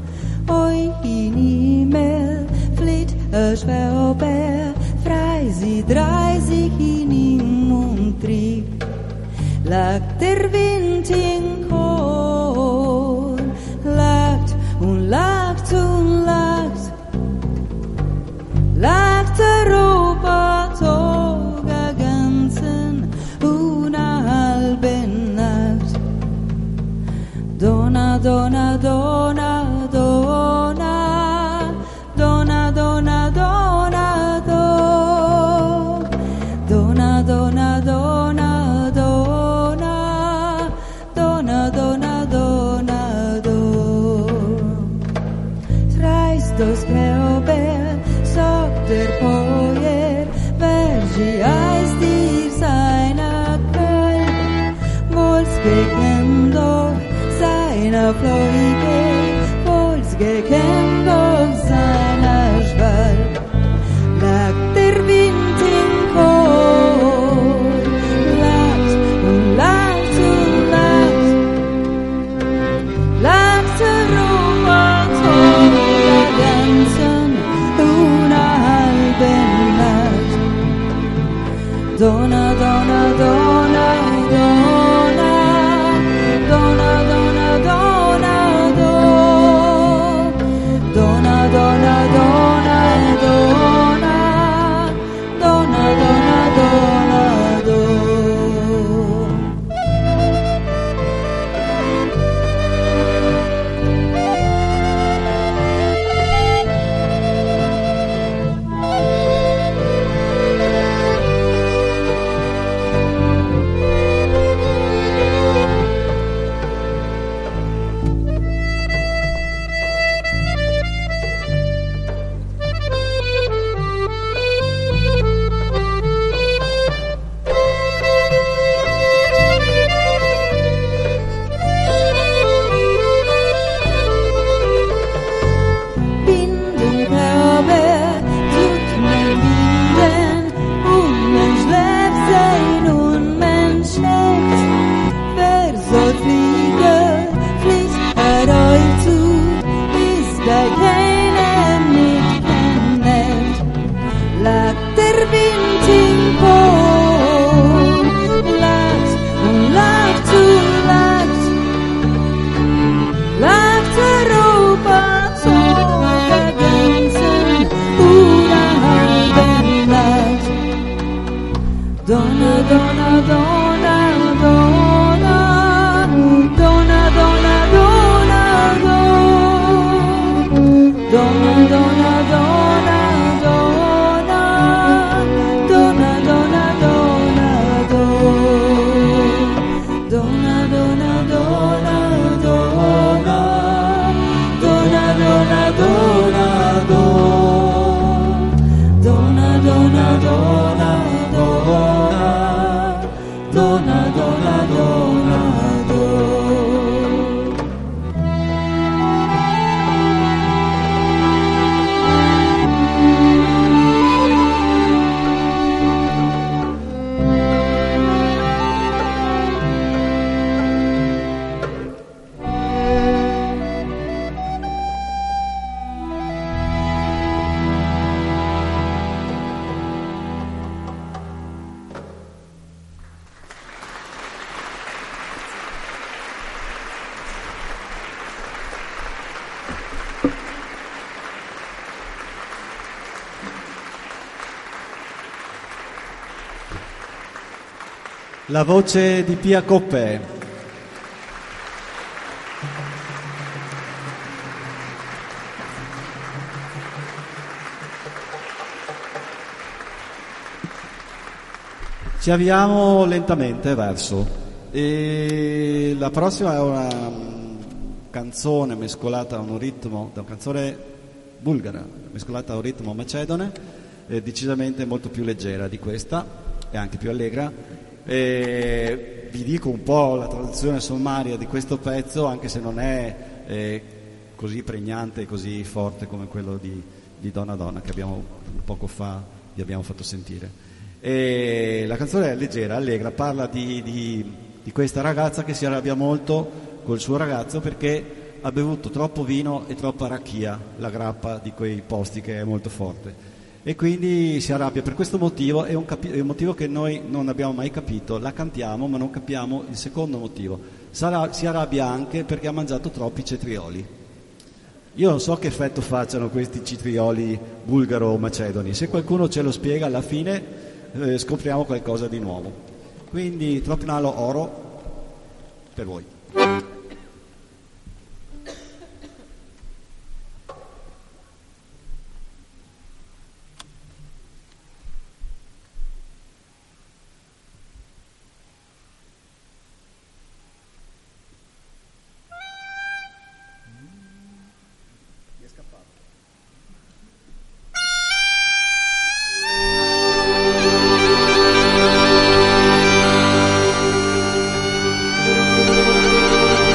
Oi in Himmel fliht a Schwärber, frei sie drei sich in ihm umtrieb. Lag der Wind in Korn, lagt und lagt und lagt, lagt der Roboter ganzen una halben Nacht. Donna, donna, donna, donna, donna, donna, donna, donna, donna, donna, donna, donna, donna, der Fleuge, vols gekämmt auf seiner Schwall, lag der Wind im Chor, lacht und lacht und lacht, lacht der Robert der ganzen una halben Nacht. Donna, donna, donna, donna, donna, donna, donna, do. Donna, donna, donna, donna, donna, donna, donna, do. Donna, donna, donna, donna, donna, donna, donna, do. Donna, donna, donna, donna, donna, donna, donna, do. Donna, donna, donna, donna, donna, donna, donna, do. Donna, donna, donna, donna, donna, donna, do. La voce di Pia Coppe. Ci avviamo lentamente verso e la prossima è una canzone mescolata a un ritmo, da una canzone bulgara mescolata a un ritmo macedone, eh, decisamente molto più leggera di questa e anche più allegra. E vi dico un po' la traduzione sommaria di questo pezzo, anche se non è eh, così pregnante e così forte come quello di, di Donna Donna che abbiamo poco fa vi abbiamo fatto sentire. E la canzone è leggera, allegra, parla di, di, di questa ragazza che si arrabbia molto col suo ragazzo perché ha bevuto troppo vino e troppa racchia, la grappa di quei posti che è molto forte. E quindi si arrabbia per questo motivo, è un, capi- è un motivo che noi non abbiamo mai capito, la cantiamo ma non capiamo il secondo motivo. Sarà, si arrabbia anche perché ha mangiato troppi cetrioli. Io non so che effetto facciano questi cetrioli bulgaro o macedoni, se qualcuno ce lo spiega alla fine eh, scopriamo qualcosa di nuovo. Quindi Tropinalo Oro per voi. Thank you.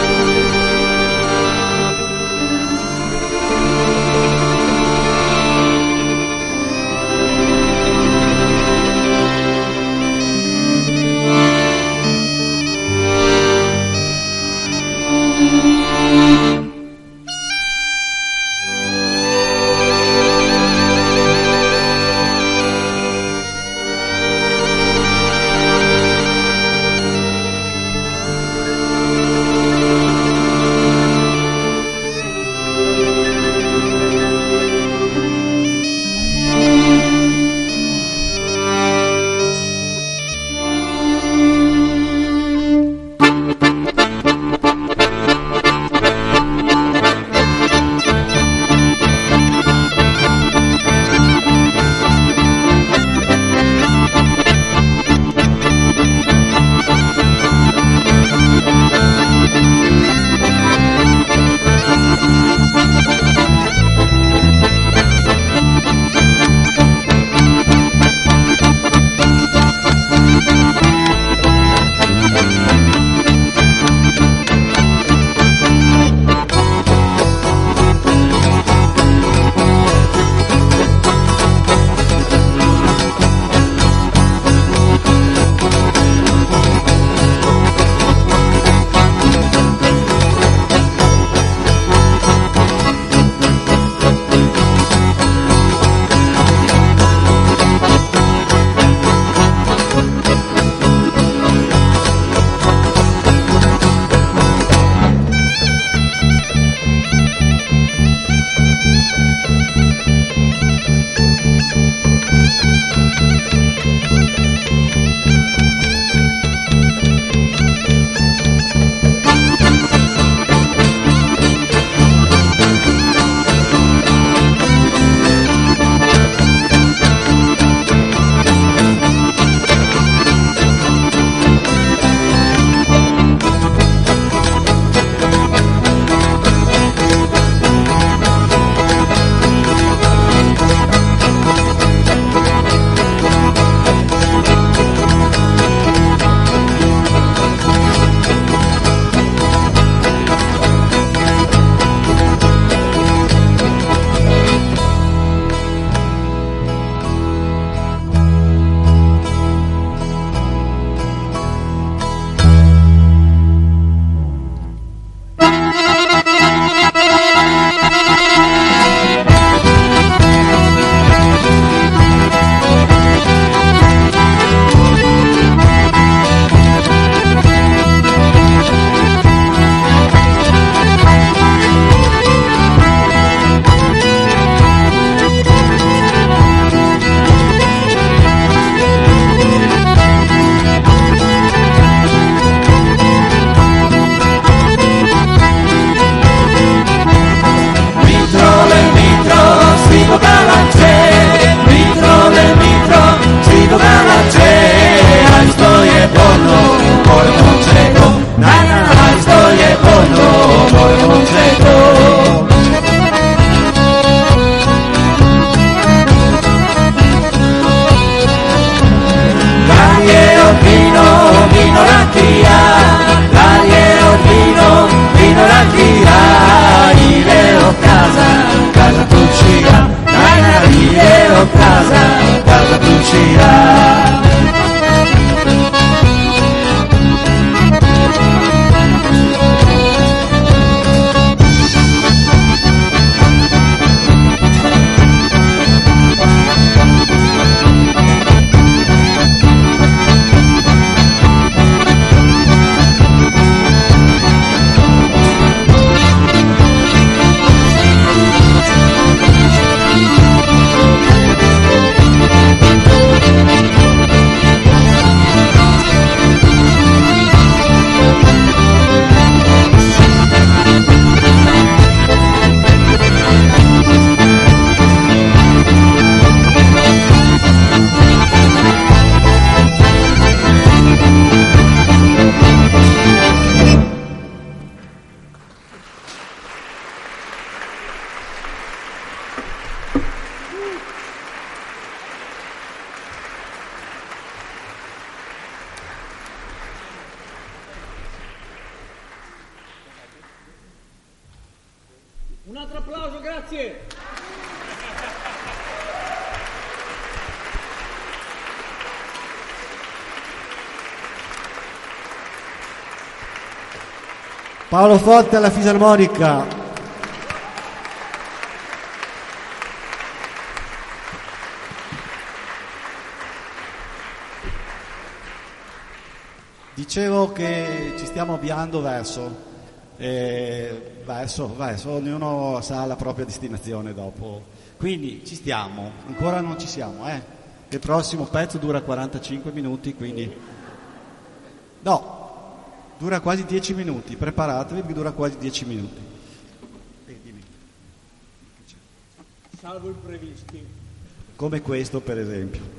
Un altro applauso, grazie. Paolo Forte alla fisarmonica. Dicevo che ci stiamo avviando verso, eh, verso, verso, ognuno sa la propria destinazione dopo. Quindi ci stiamo, ancora non ci siamo, eh. Il prossimo pezzo dura quarantacinque minuti, quindi no, dura quasi dieci minuti, preparatevi perché dura quasi dieci minuti. Eh, dimmi. Salvo imprevisti. Come questo per esempio.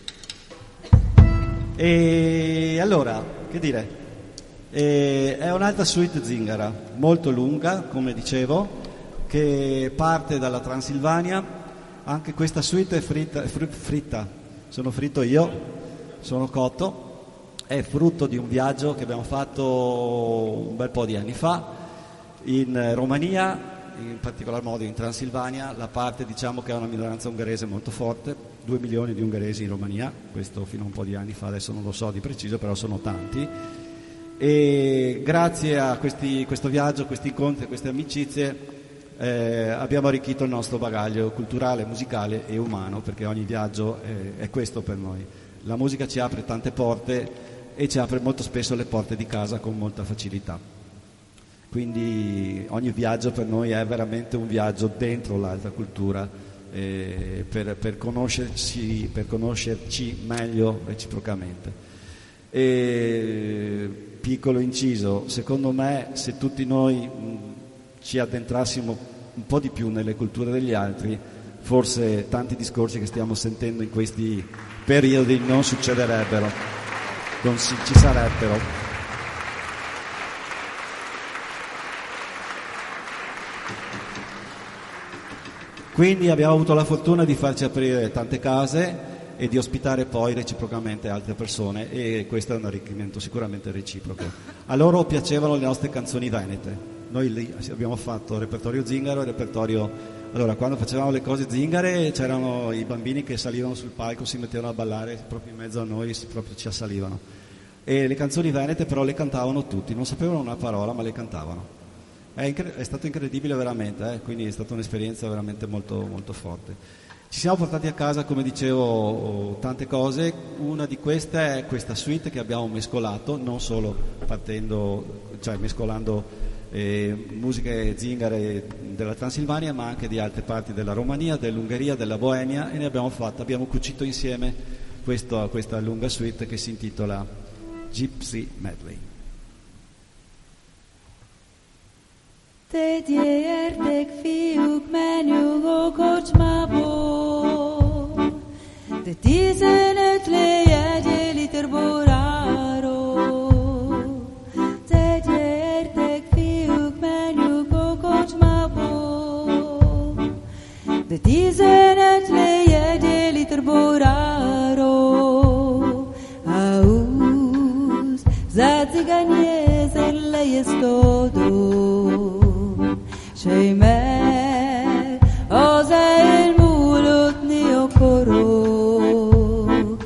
E allora, che dire, e è un'altra suite zingara, molto lunga, come dicevo, che parte dalla Transilvania. Anche questa suite è fritta, è fritta, sono fritto io, sono cotto, è frutto di un viaggio che abbiamo fatto un bel po' di anni fa in Romania, in particolar modo in Transilvania, la parte diciamo che ha una minoranza ungherese molto forte, due milioni di ungheresi in Romania, questo fino a un po' di anni fa, adesso non lo so di preciso, però sono tanti. E grazie a questi, questo viaggio, a questi incontri, a queste amicizie eh, abbiamo arricchito il nostro bagaglio culturale, musicale e umano, perché ogni viaggio è, è questo per noi. La musica ci apre tante porte e ci apre molto spesso le porte di casa con molta facilità. Quindi ogni viaggio per noi è veramente un viaggio dentro l'altra cultura, eh, per, per, conoscerci, per conoscerci meglio reciprocamente. E, piccolo inciso, secondo me se tutti noi mh, ci addentrassimo un po' di più nelle culture degli altri, forse tanti discorsi che stiamo sentendo in questi periodi non succederebbero, non si, ci sarebbero. Quindi abbiamo avuto la fortuna di farci aprire tante case e di ospitare poi reciprocamente altre persone, e questo è un arricchimento sicuramente reciproco. A loro piacevano le nostre canzoni venete. Noi lì abbiamo fatto il repertorio zingaro, il repertorio... Allora, quando facevamo le cose zingare c'erano i bambini che salivano sul palco, si mettevano a ballare proprio in mezzo a noi, proprio ci assalivano. E le canzoni venete però le cantavano tutti, non sapevano una parola ma le cantavano. È, incre- è stato incredibile veramente, eh? Quindi è stata un'esperienza veramente molto, molto forte. Ci siamo portati a casa, come dicevo, tante cose. Una di queste è questa suite che abbiamo mescolato, non solo partendo, cioè mescolando eh, musiche zingare della Transilvania, ma anche di altre parti della Romania, dell'Ungheria, della Boemia, e ne abbiamo fatto, abbiamo cucito insieme questo, questa lunga suite che si intitola Gypsy Medley. Te gyertek, fiúk, menjünk a kocsmából, de tizenöt légy egy liter boráról. Te gyertek, fiúk, menjünk a kocsmából, de tizenöt légy egy liter boráról. Auz, za ciganie zelle jest todo. Sei meg az elmúlotni akarok.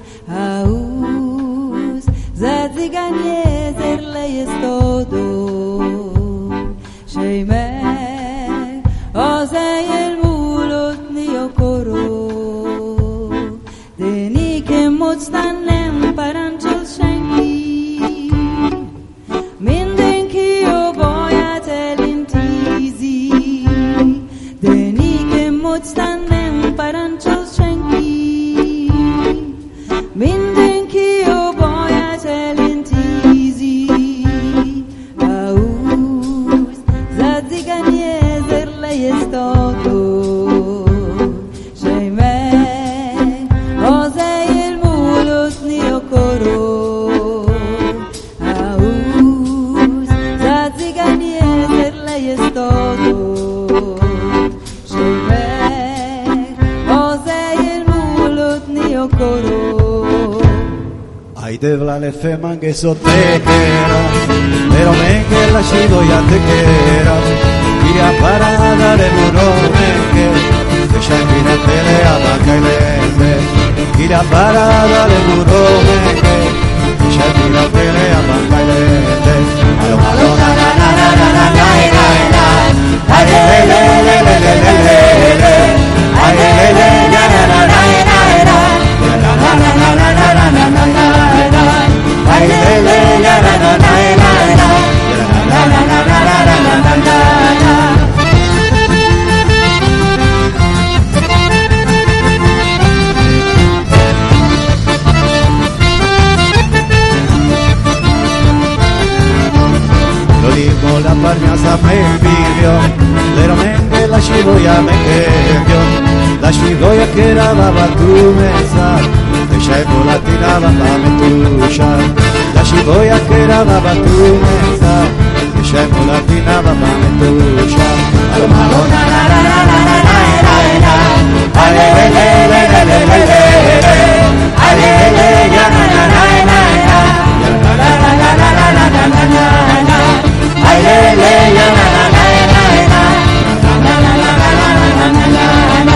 Auz, za ciganie zelle jest todo. Sei meg az elmúlotni akarok. De nékem moctan nem parancsol senki. Mindenki a baját elintézi. De nékem moctan nem parancsol senki. Mindenki a baját elintézi. Auz, za ciganie zerle jest todo. Sei meg az elmúlotni akarok. Auz, za ciganie zerle jest todo. Sei meg az elmúlotni akarok. Haide vlale feman gezo tekera, pero men que la shido ya te quera. Y Ia parada de buromeke Shakira pelea bakailende Ia parada de buromeke Shakira pelea bakailende Alo alo na na na na na na na na na Ay le le le le le le le le Ay le le le na na na na na na Na na na na na na na na na na Ay le le na na na na na na Na na na na na na na na na La parnasa me pidió, veramente la shiboya me quedó, la shiboya que era baba tu mesa, de shaiko la tiraba pa me tuya, la shiboya que era baba tu mesa, de shaiko la tiraba pa me tuya. Alo malo na na na na na na na na, ale le le le le le le le, ale le ya na na na na na, ya na na na na na na na na na. Ay le le ya na na na na na na na na na na na na.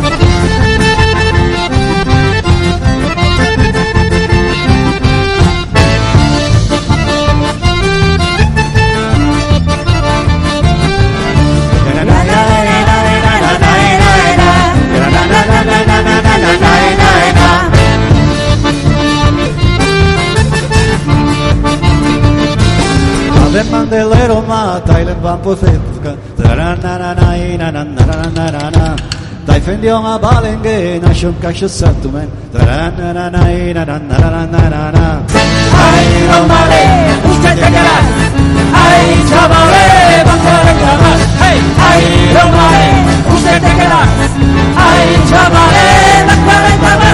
Ave mandelero mata y le van por cerca. Dai fendió a balengue, nació un cacho satumen. Ay, Romale, usted te quedará. Ay, chavales, vas a reclamar. Ay, Romale, usted te quedará. Ay, chavales, vas a reclamar.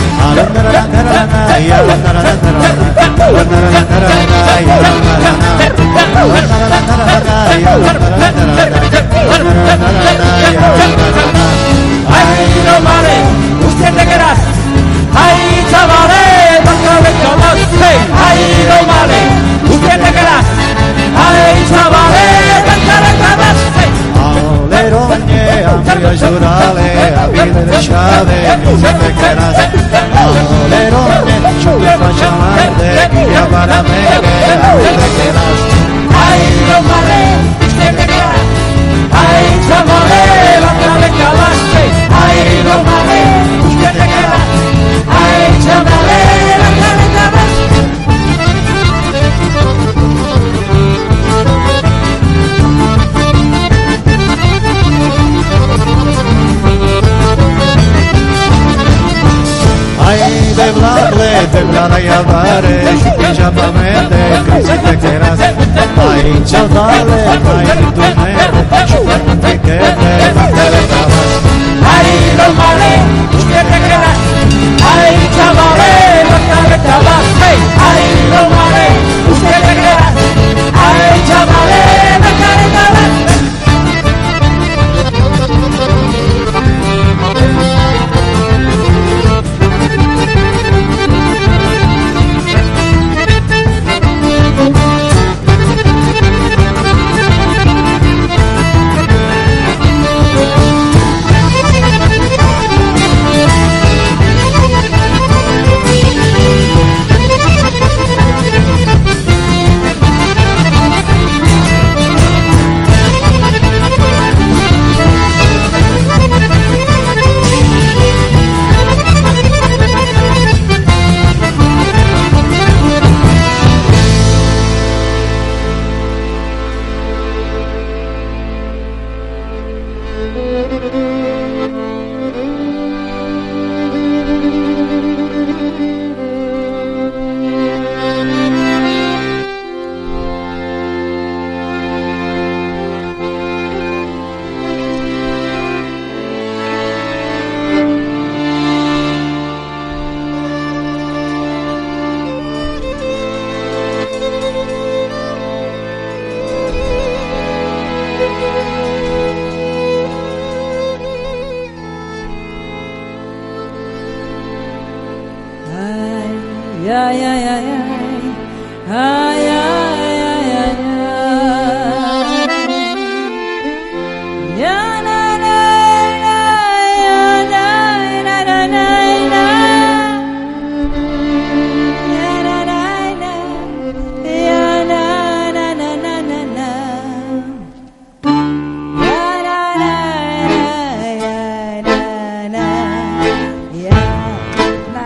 Ay, Romale, usted te quedará. Ay, chavales, vas a reclamar. Ay, Romale, usted te quedará. Ay, chavales, vas a reclamar. Leroñe, amiga, jurale, a vida de chave, usted te quedará. Leroñe, yo te voy a llamar de Villa Barameque, a vida te quedarás. Ay, Romale, usted te quedará. Ay, chavales, vas a reclamar. Ay, Romale, usted te quedará. Ay, chavales, vas a reclamar. Ay, de blable, de blada y avare, ya pa' mente, que si te quedas. Ay, chavale, ay, tu mente, chupate que te mantelestabas. Ay, Romale, usted te quedará. Ay, chavales, vas a reclamar. Ay, Romale, usted te quedará. Ay, chavales, vas a reclamar. ay, ay, ay, ay, ay, ay, ay, ay, ay.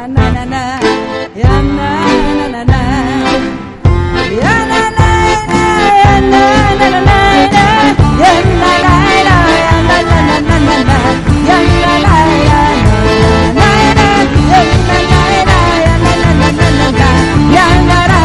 na na na, ya na na na na, ya na na na, ya na na na na, ya na na na, ya na na na na na, ya na na na na, ya na na na, ya na na na na, ya na na na na, ya na na na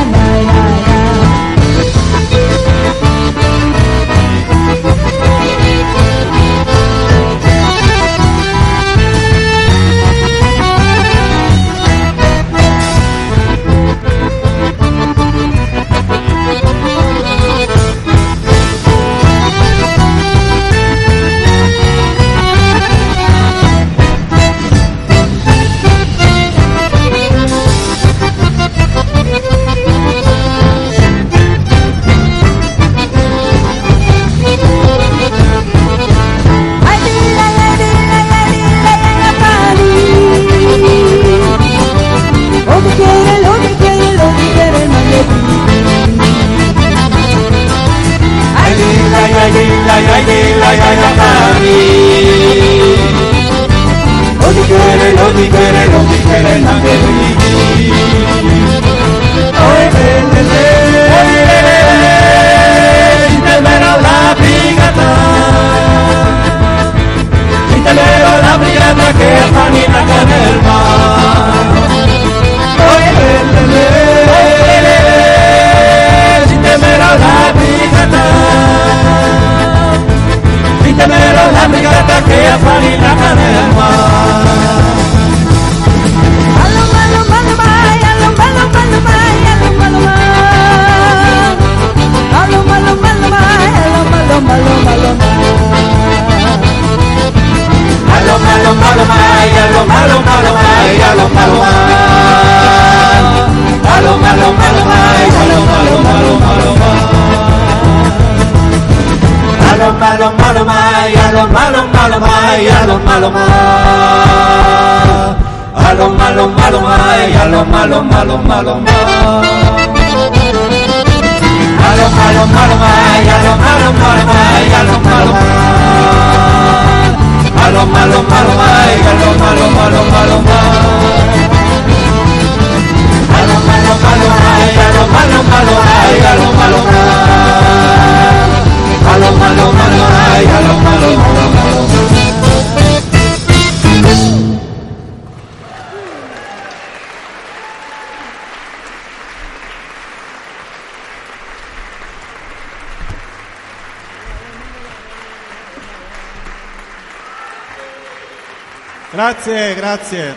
Grazie, grazie.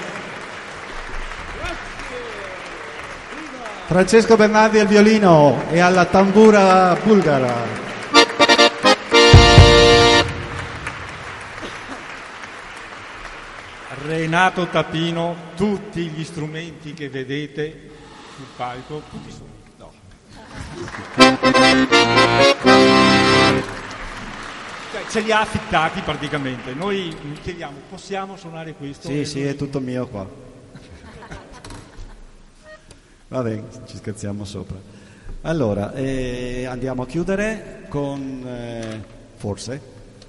Francesco Bernardi al violino e alla tambura bulgara. Renato Tapino, tutti gli strumenti che vedete sul palco, tutti sono. No. Ce li ha affittati praticamente. Noi chiediamo, possiamo suonare questo? Sì, sì, è tutto mio qua. Va bene, ci scherziamo sopra. Allora, eh, andiamo a chiudere con eh, forse.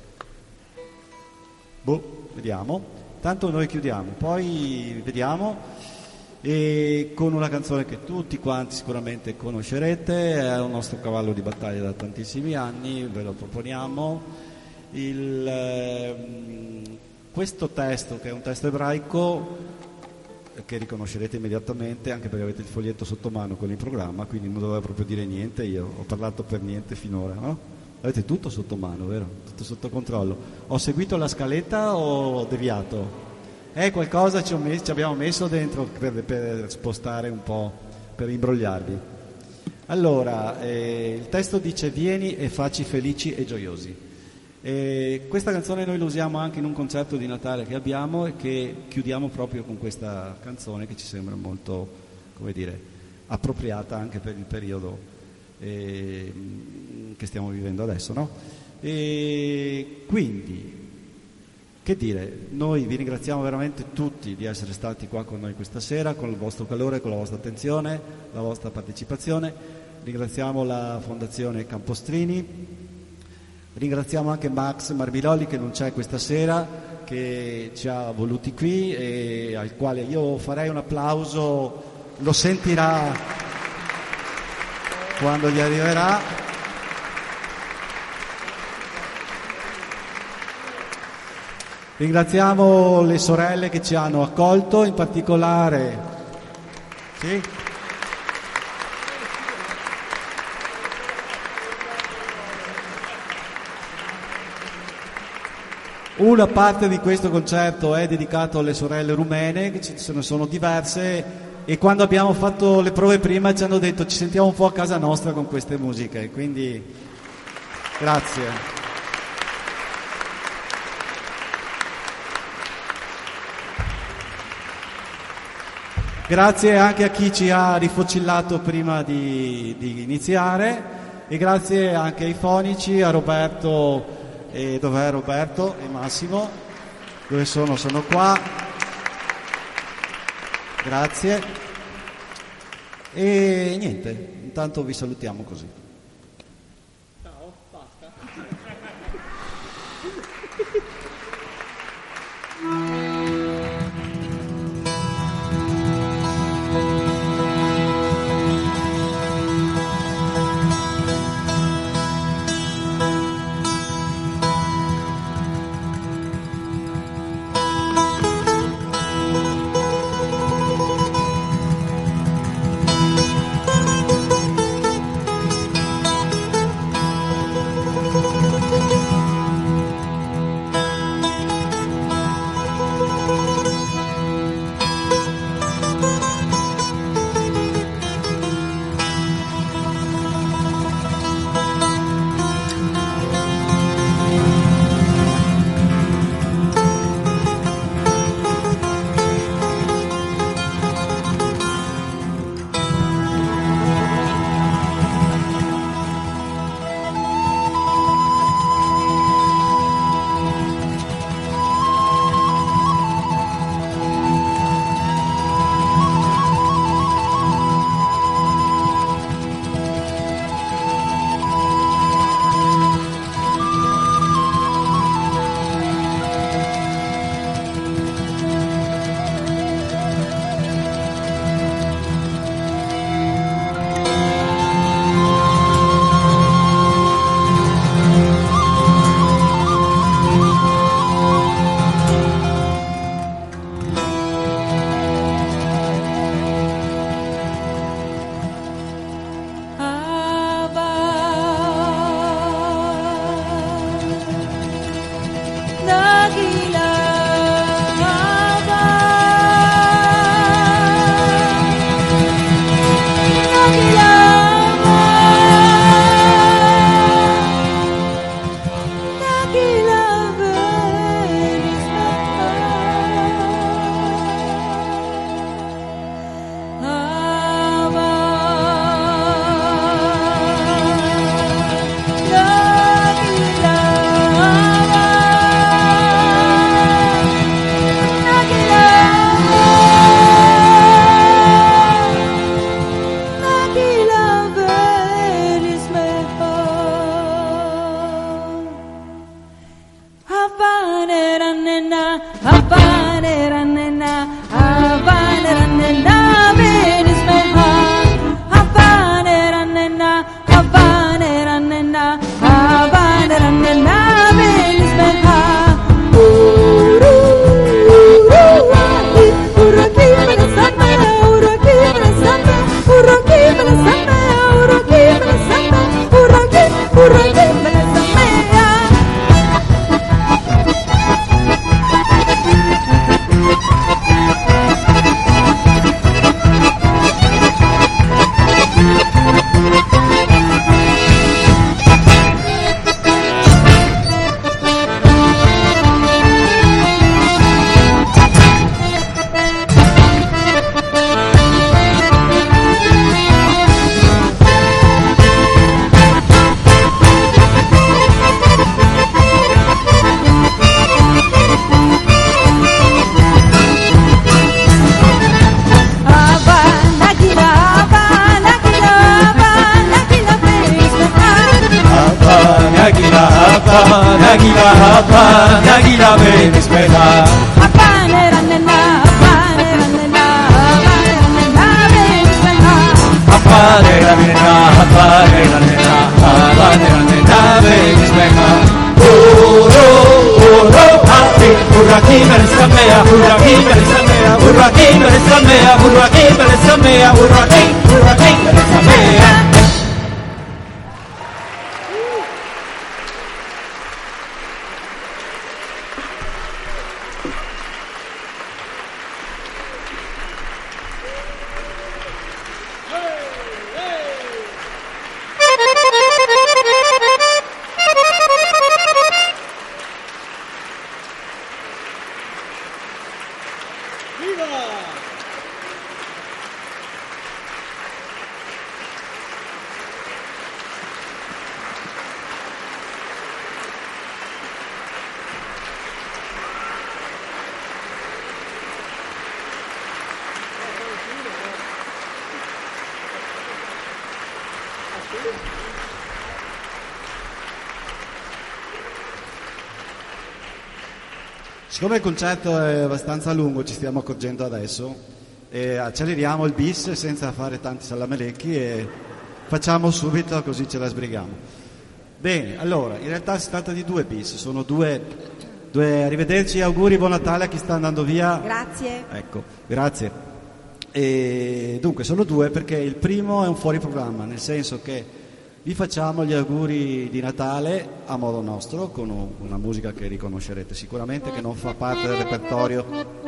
Boh, vediamo. Tanto noi chiudiamo, poi vediamo. E con una canzone che tutti quanti sicuramente conoscerete, è un nostro cavallo di battaglia da tantissimi anni, ve lo proponiamo. Il, eh, questo testo, che è un testo ebraico, che riconoscerete immediatamente anche perché avete il foglietto sotto mano con il programma, quindi non dovevo proprio dire niente, io ho parlato per niente finora, no? Avete tutto sotto mano, vero? Tutto sotto controllo. Ho seguito la scaletta o ho deviato? Eh, qualcosa ci, ho messo, ci abbiamo messo dentro per, per spostare un po', per imbrogliarvi. Allora, eh, il testo dice: vieni e facci felici e gioiosi. E questa canzone noi la usiamo anche in un concerto di Natale che abbiamo e che chiudiamo proprio con questa canzone che ci sembra molto, come dire, appropriata anche per il periodo eh, che stiamo vivendo adesso, no? E quindi, che dire, noi vi ringraziamo veramente tutti di essere stati qua con noi questa sera, con il vostro calore, con la vostra attenzione, la vostra partecipazione. Ringraziamo la Fondazione Campostrini. Ringraziamo anche Max Marbiloli che non c'è questa sera, che ci ha voluti qui e al quale io farei un applauso, lo sentirà quando gli arriverà. Ringraziamo le sorelle che ci hanno accolto, in particolare sì? Una parte di questo concerto è dedicato alle sorelle rumene, che ce ne sono diverse, e quando abbiamo fatto le prove prima ci hanno detto ci sentiamo un po' a casa nostra con queste musiche, quindi grazie. Grazie anche a chi ci ha rifocillato prima di, di iniziare, e grazie anche ai fonici, a Roberto. E dov'è Roberto e Massimo? Dove sono? Sono qua. Grazie. E niente, intanto vi salutiamo così. Ciao, basta. hapa nagila beni spela Apane ranena, apane ranena, apane ranena, apane ranena, apare la nena apare la nena apare la nena beni spela oro oro happy uraki mersamea uraki mersamea uraki mersamea uraki mersamea uraki uraki mersamea Siccome il concerto è abbastanza lungo, ci stiamo accorgendo adesso, e acceleriamo il bis senza fare tanti salamelecchi e facciamo subito così ce la sbrighiamo. Bene, allora, in realtà si tratta di due bis, sono due, due arrivederci, auguri, buon Natale a chi sta andando via. Grazie. Ecco, grazie. E dunque sono due perché il primo è un fuori programma, nel senso che vi facciamo gli auguri di Natale a modo nostro, con una musica che riconoscerete sicuramente, che non fa parte del repertorio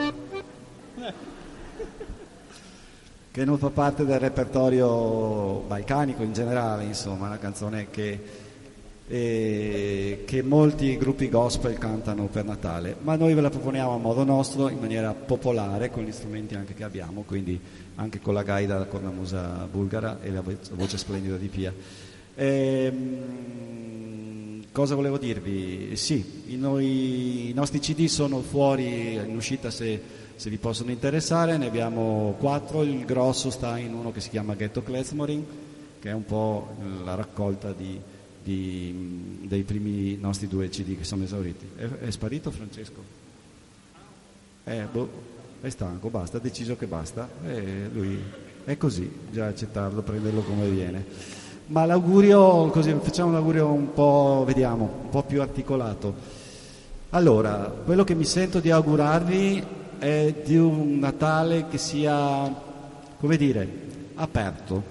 che non fa parte del repertorio balcanico in generale, insomma, una canzone che, eh, che molti gruppi gospel cantano per Natale, ma noi ve la proponiamo a modo nostro, in maniera popolare, con gli strumenti anche che abbiamo, quindi anche con la gaida, la cornamusa bulgara e la voce splendida di Pia. Ehm, cosa volevo dirvi? Sì, i, noi, i nostri C D sono fuori in uscita se, se vi possono interessare, ne abbiamo quattro, il grosso sta in uno che si chiama Ghetto Klezmoring, che è un po' la raccolta di, di, dei primi nostri due C D che sono esauriti. È, è sparito Francesco? Eh, boh, è stanco, basta, ha deciso che basta, e lui è così, già accettarlo, prenderlo come viene. Ma l'augurio, così facciamo un augurio un po', vediamo, un po' più articolato. Allora, quello che mi sento di augurarvi è di un Natale che sia, come dire, aperto,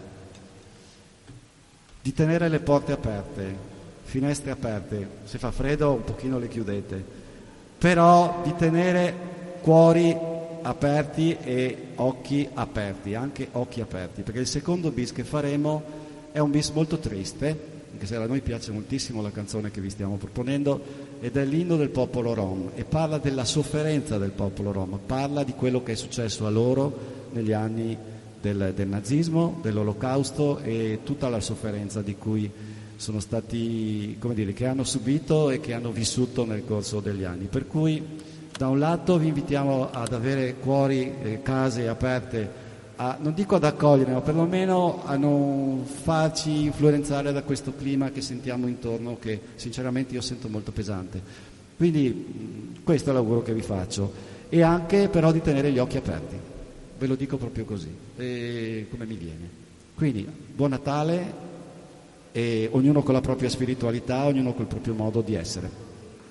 di tenere le porte aperte, finestre aperte, se fa freddo un pochino le chiudete, però di tenere cuori aperti e occhi aperti, anche occhi aperti, perché il secondo bis che faremo è un bis molto triste, anche se a noi piace moltissimo la canzone che vi stiamo proponendo, ed è l'inno del popolo rom e parla della sofferenza del popolo rom, parla di quello che è successo a loro negli anni del, del nazismo, dell'olocausto e tutta la sofferenza di cui sono stati, come dire, che hanno subito e che hanno vissuto nel corso degli anni. Per cui da un lato vi invitiamo ad avere cuori e case aperte, a, non dico ad accogliere, ma perlomeno a non farci influenzare da questo clima che sentiamo intorno, che sinceramente io sento molto pesante. Quindi questo è l'augurio che vi faccio, e anche però di tenere gli occhi aperti, ve lo dico proprio così, e come mi viene. Quindi buon Natale, e ognuno con la propria spiritualità, ognuno col proprio modo di essere.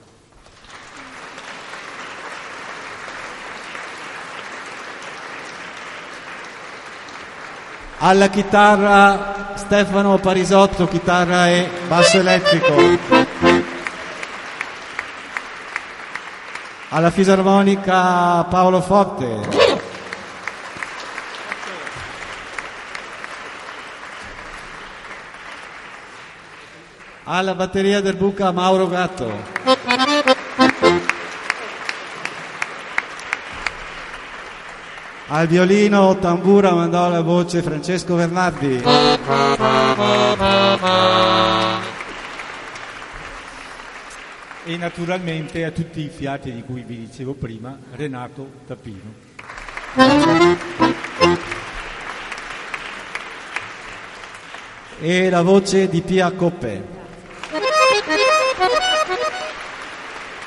Alla chitarra Stefano Parisotto, chitarra e basso elettrico. Alla fisarmonica Paolo Forte. Alla batteria del Buca Mauro Gatto. Al violino, tambura, mandò la voce Francesco Bernardi. E naturalmente a tutti i fiati di cui vi dicevo prima, Renato Tapino. E la voce di Pia Coppe.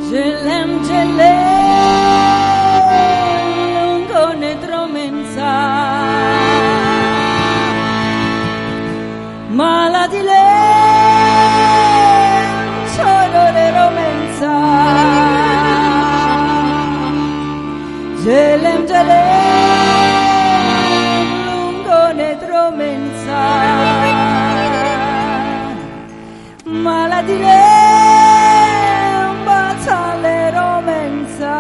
Gelem gelem lungo ne tromenza Mala di lei solo le romenza Gelem gelem lungo ne tromenza Mala di lei un bacio alle romenza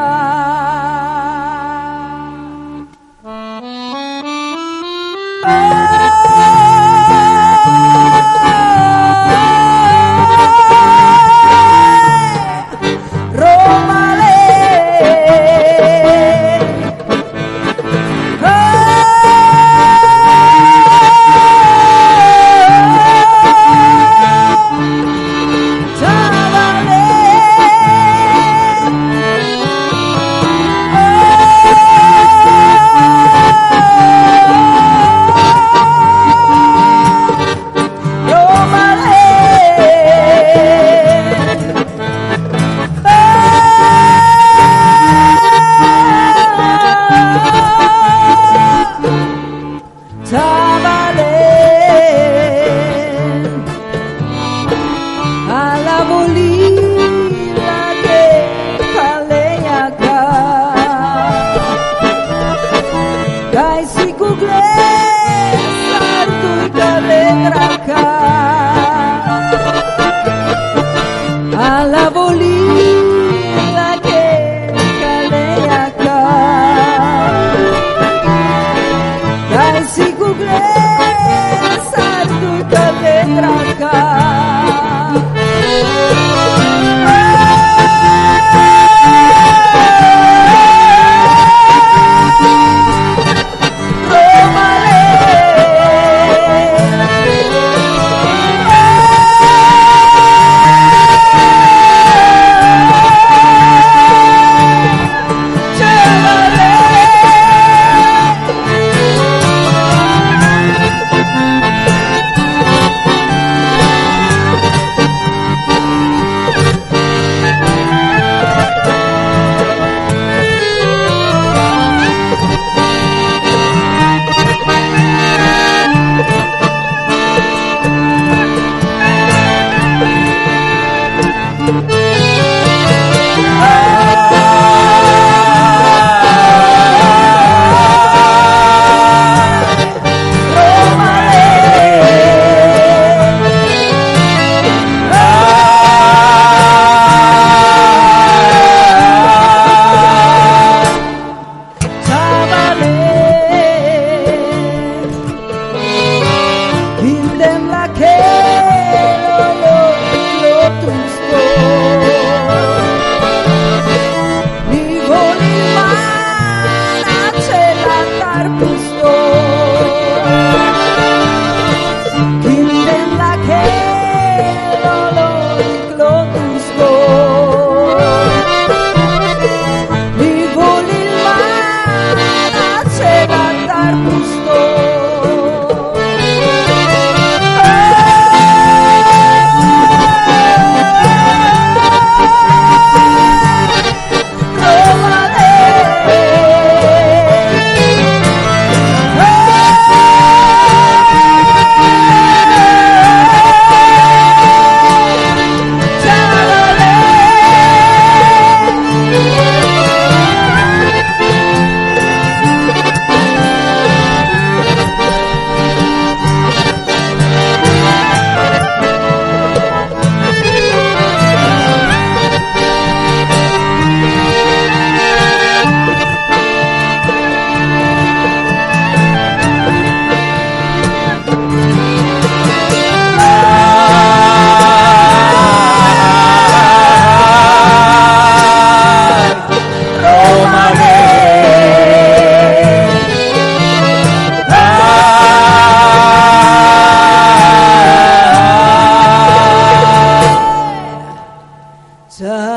Alla volilla che caleaca Dai sigugre sardu caledraca Sa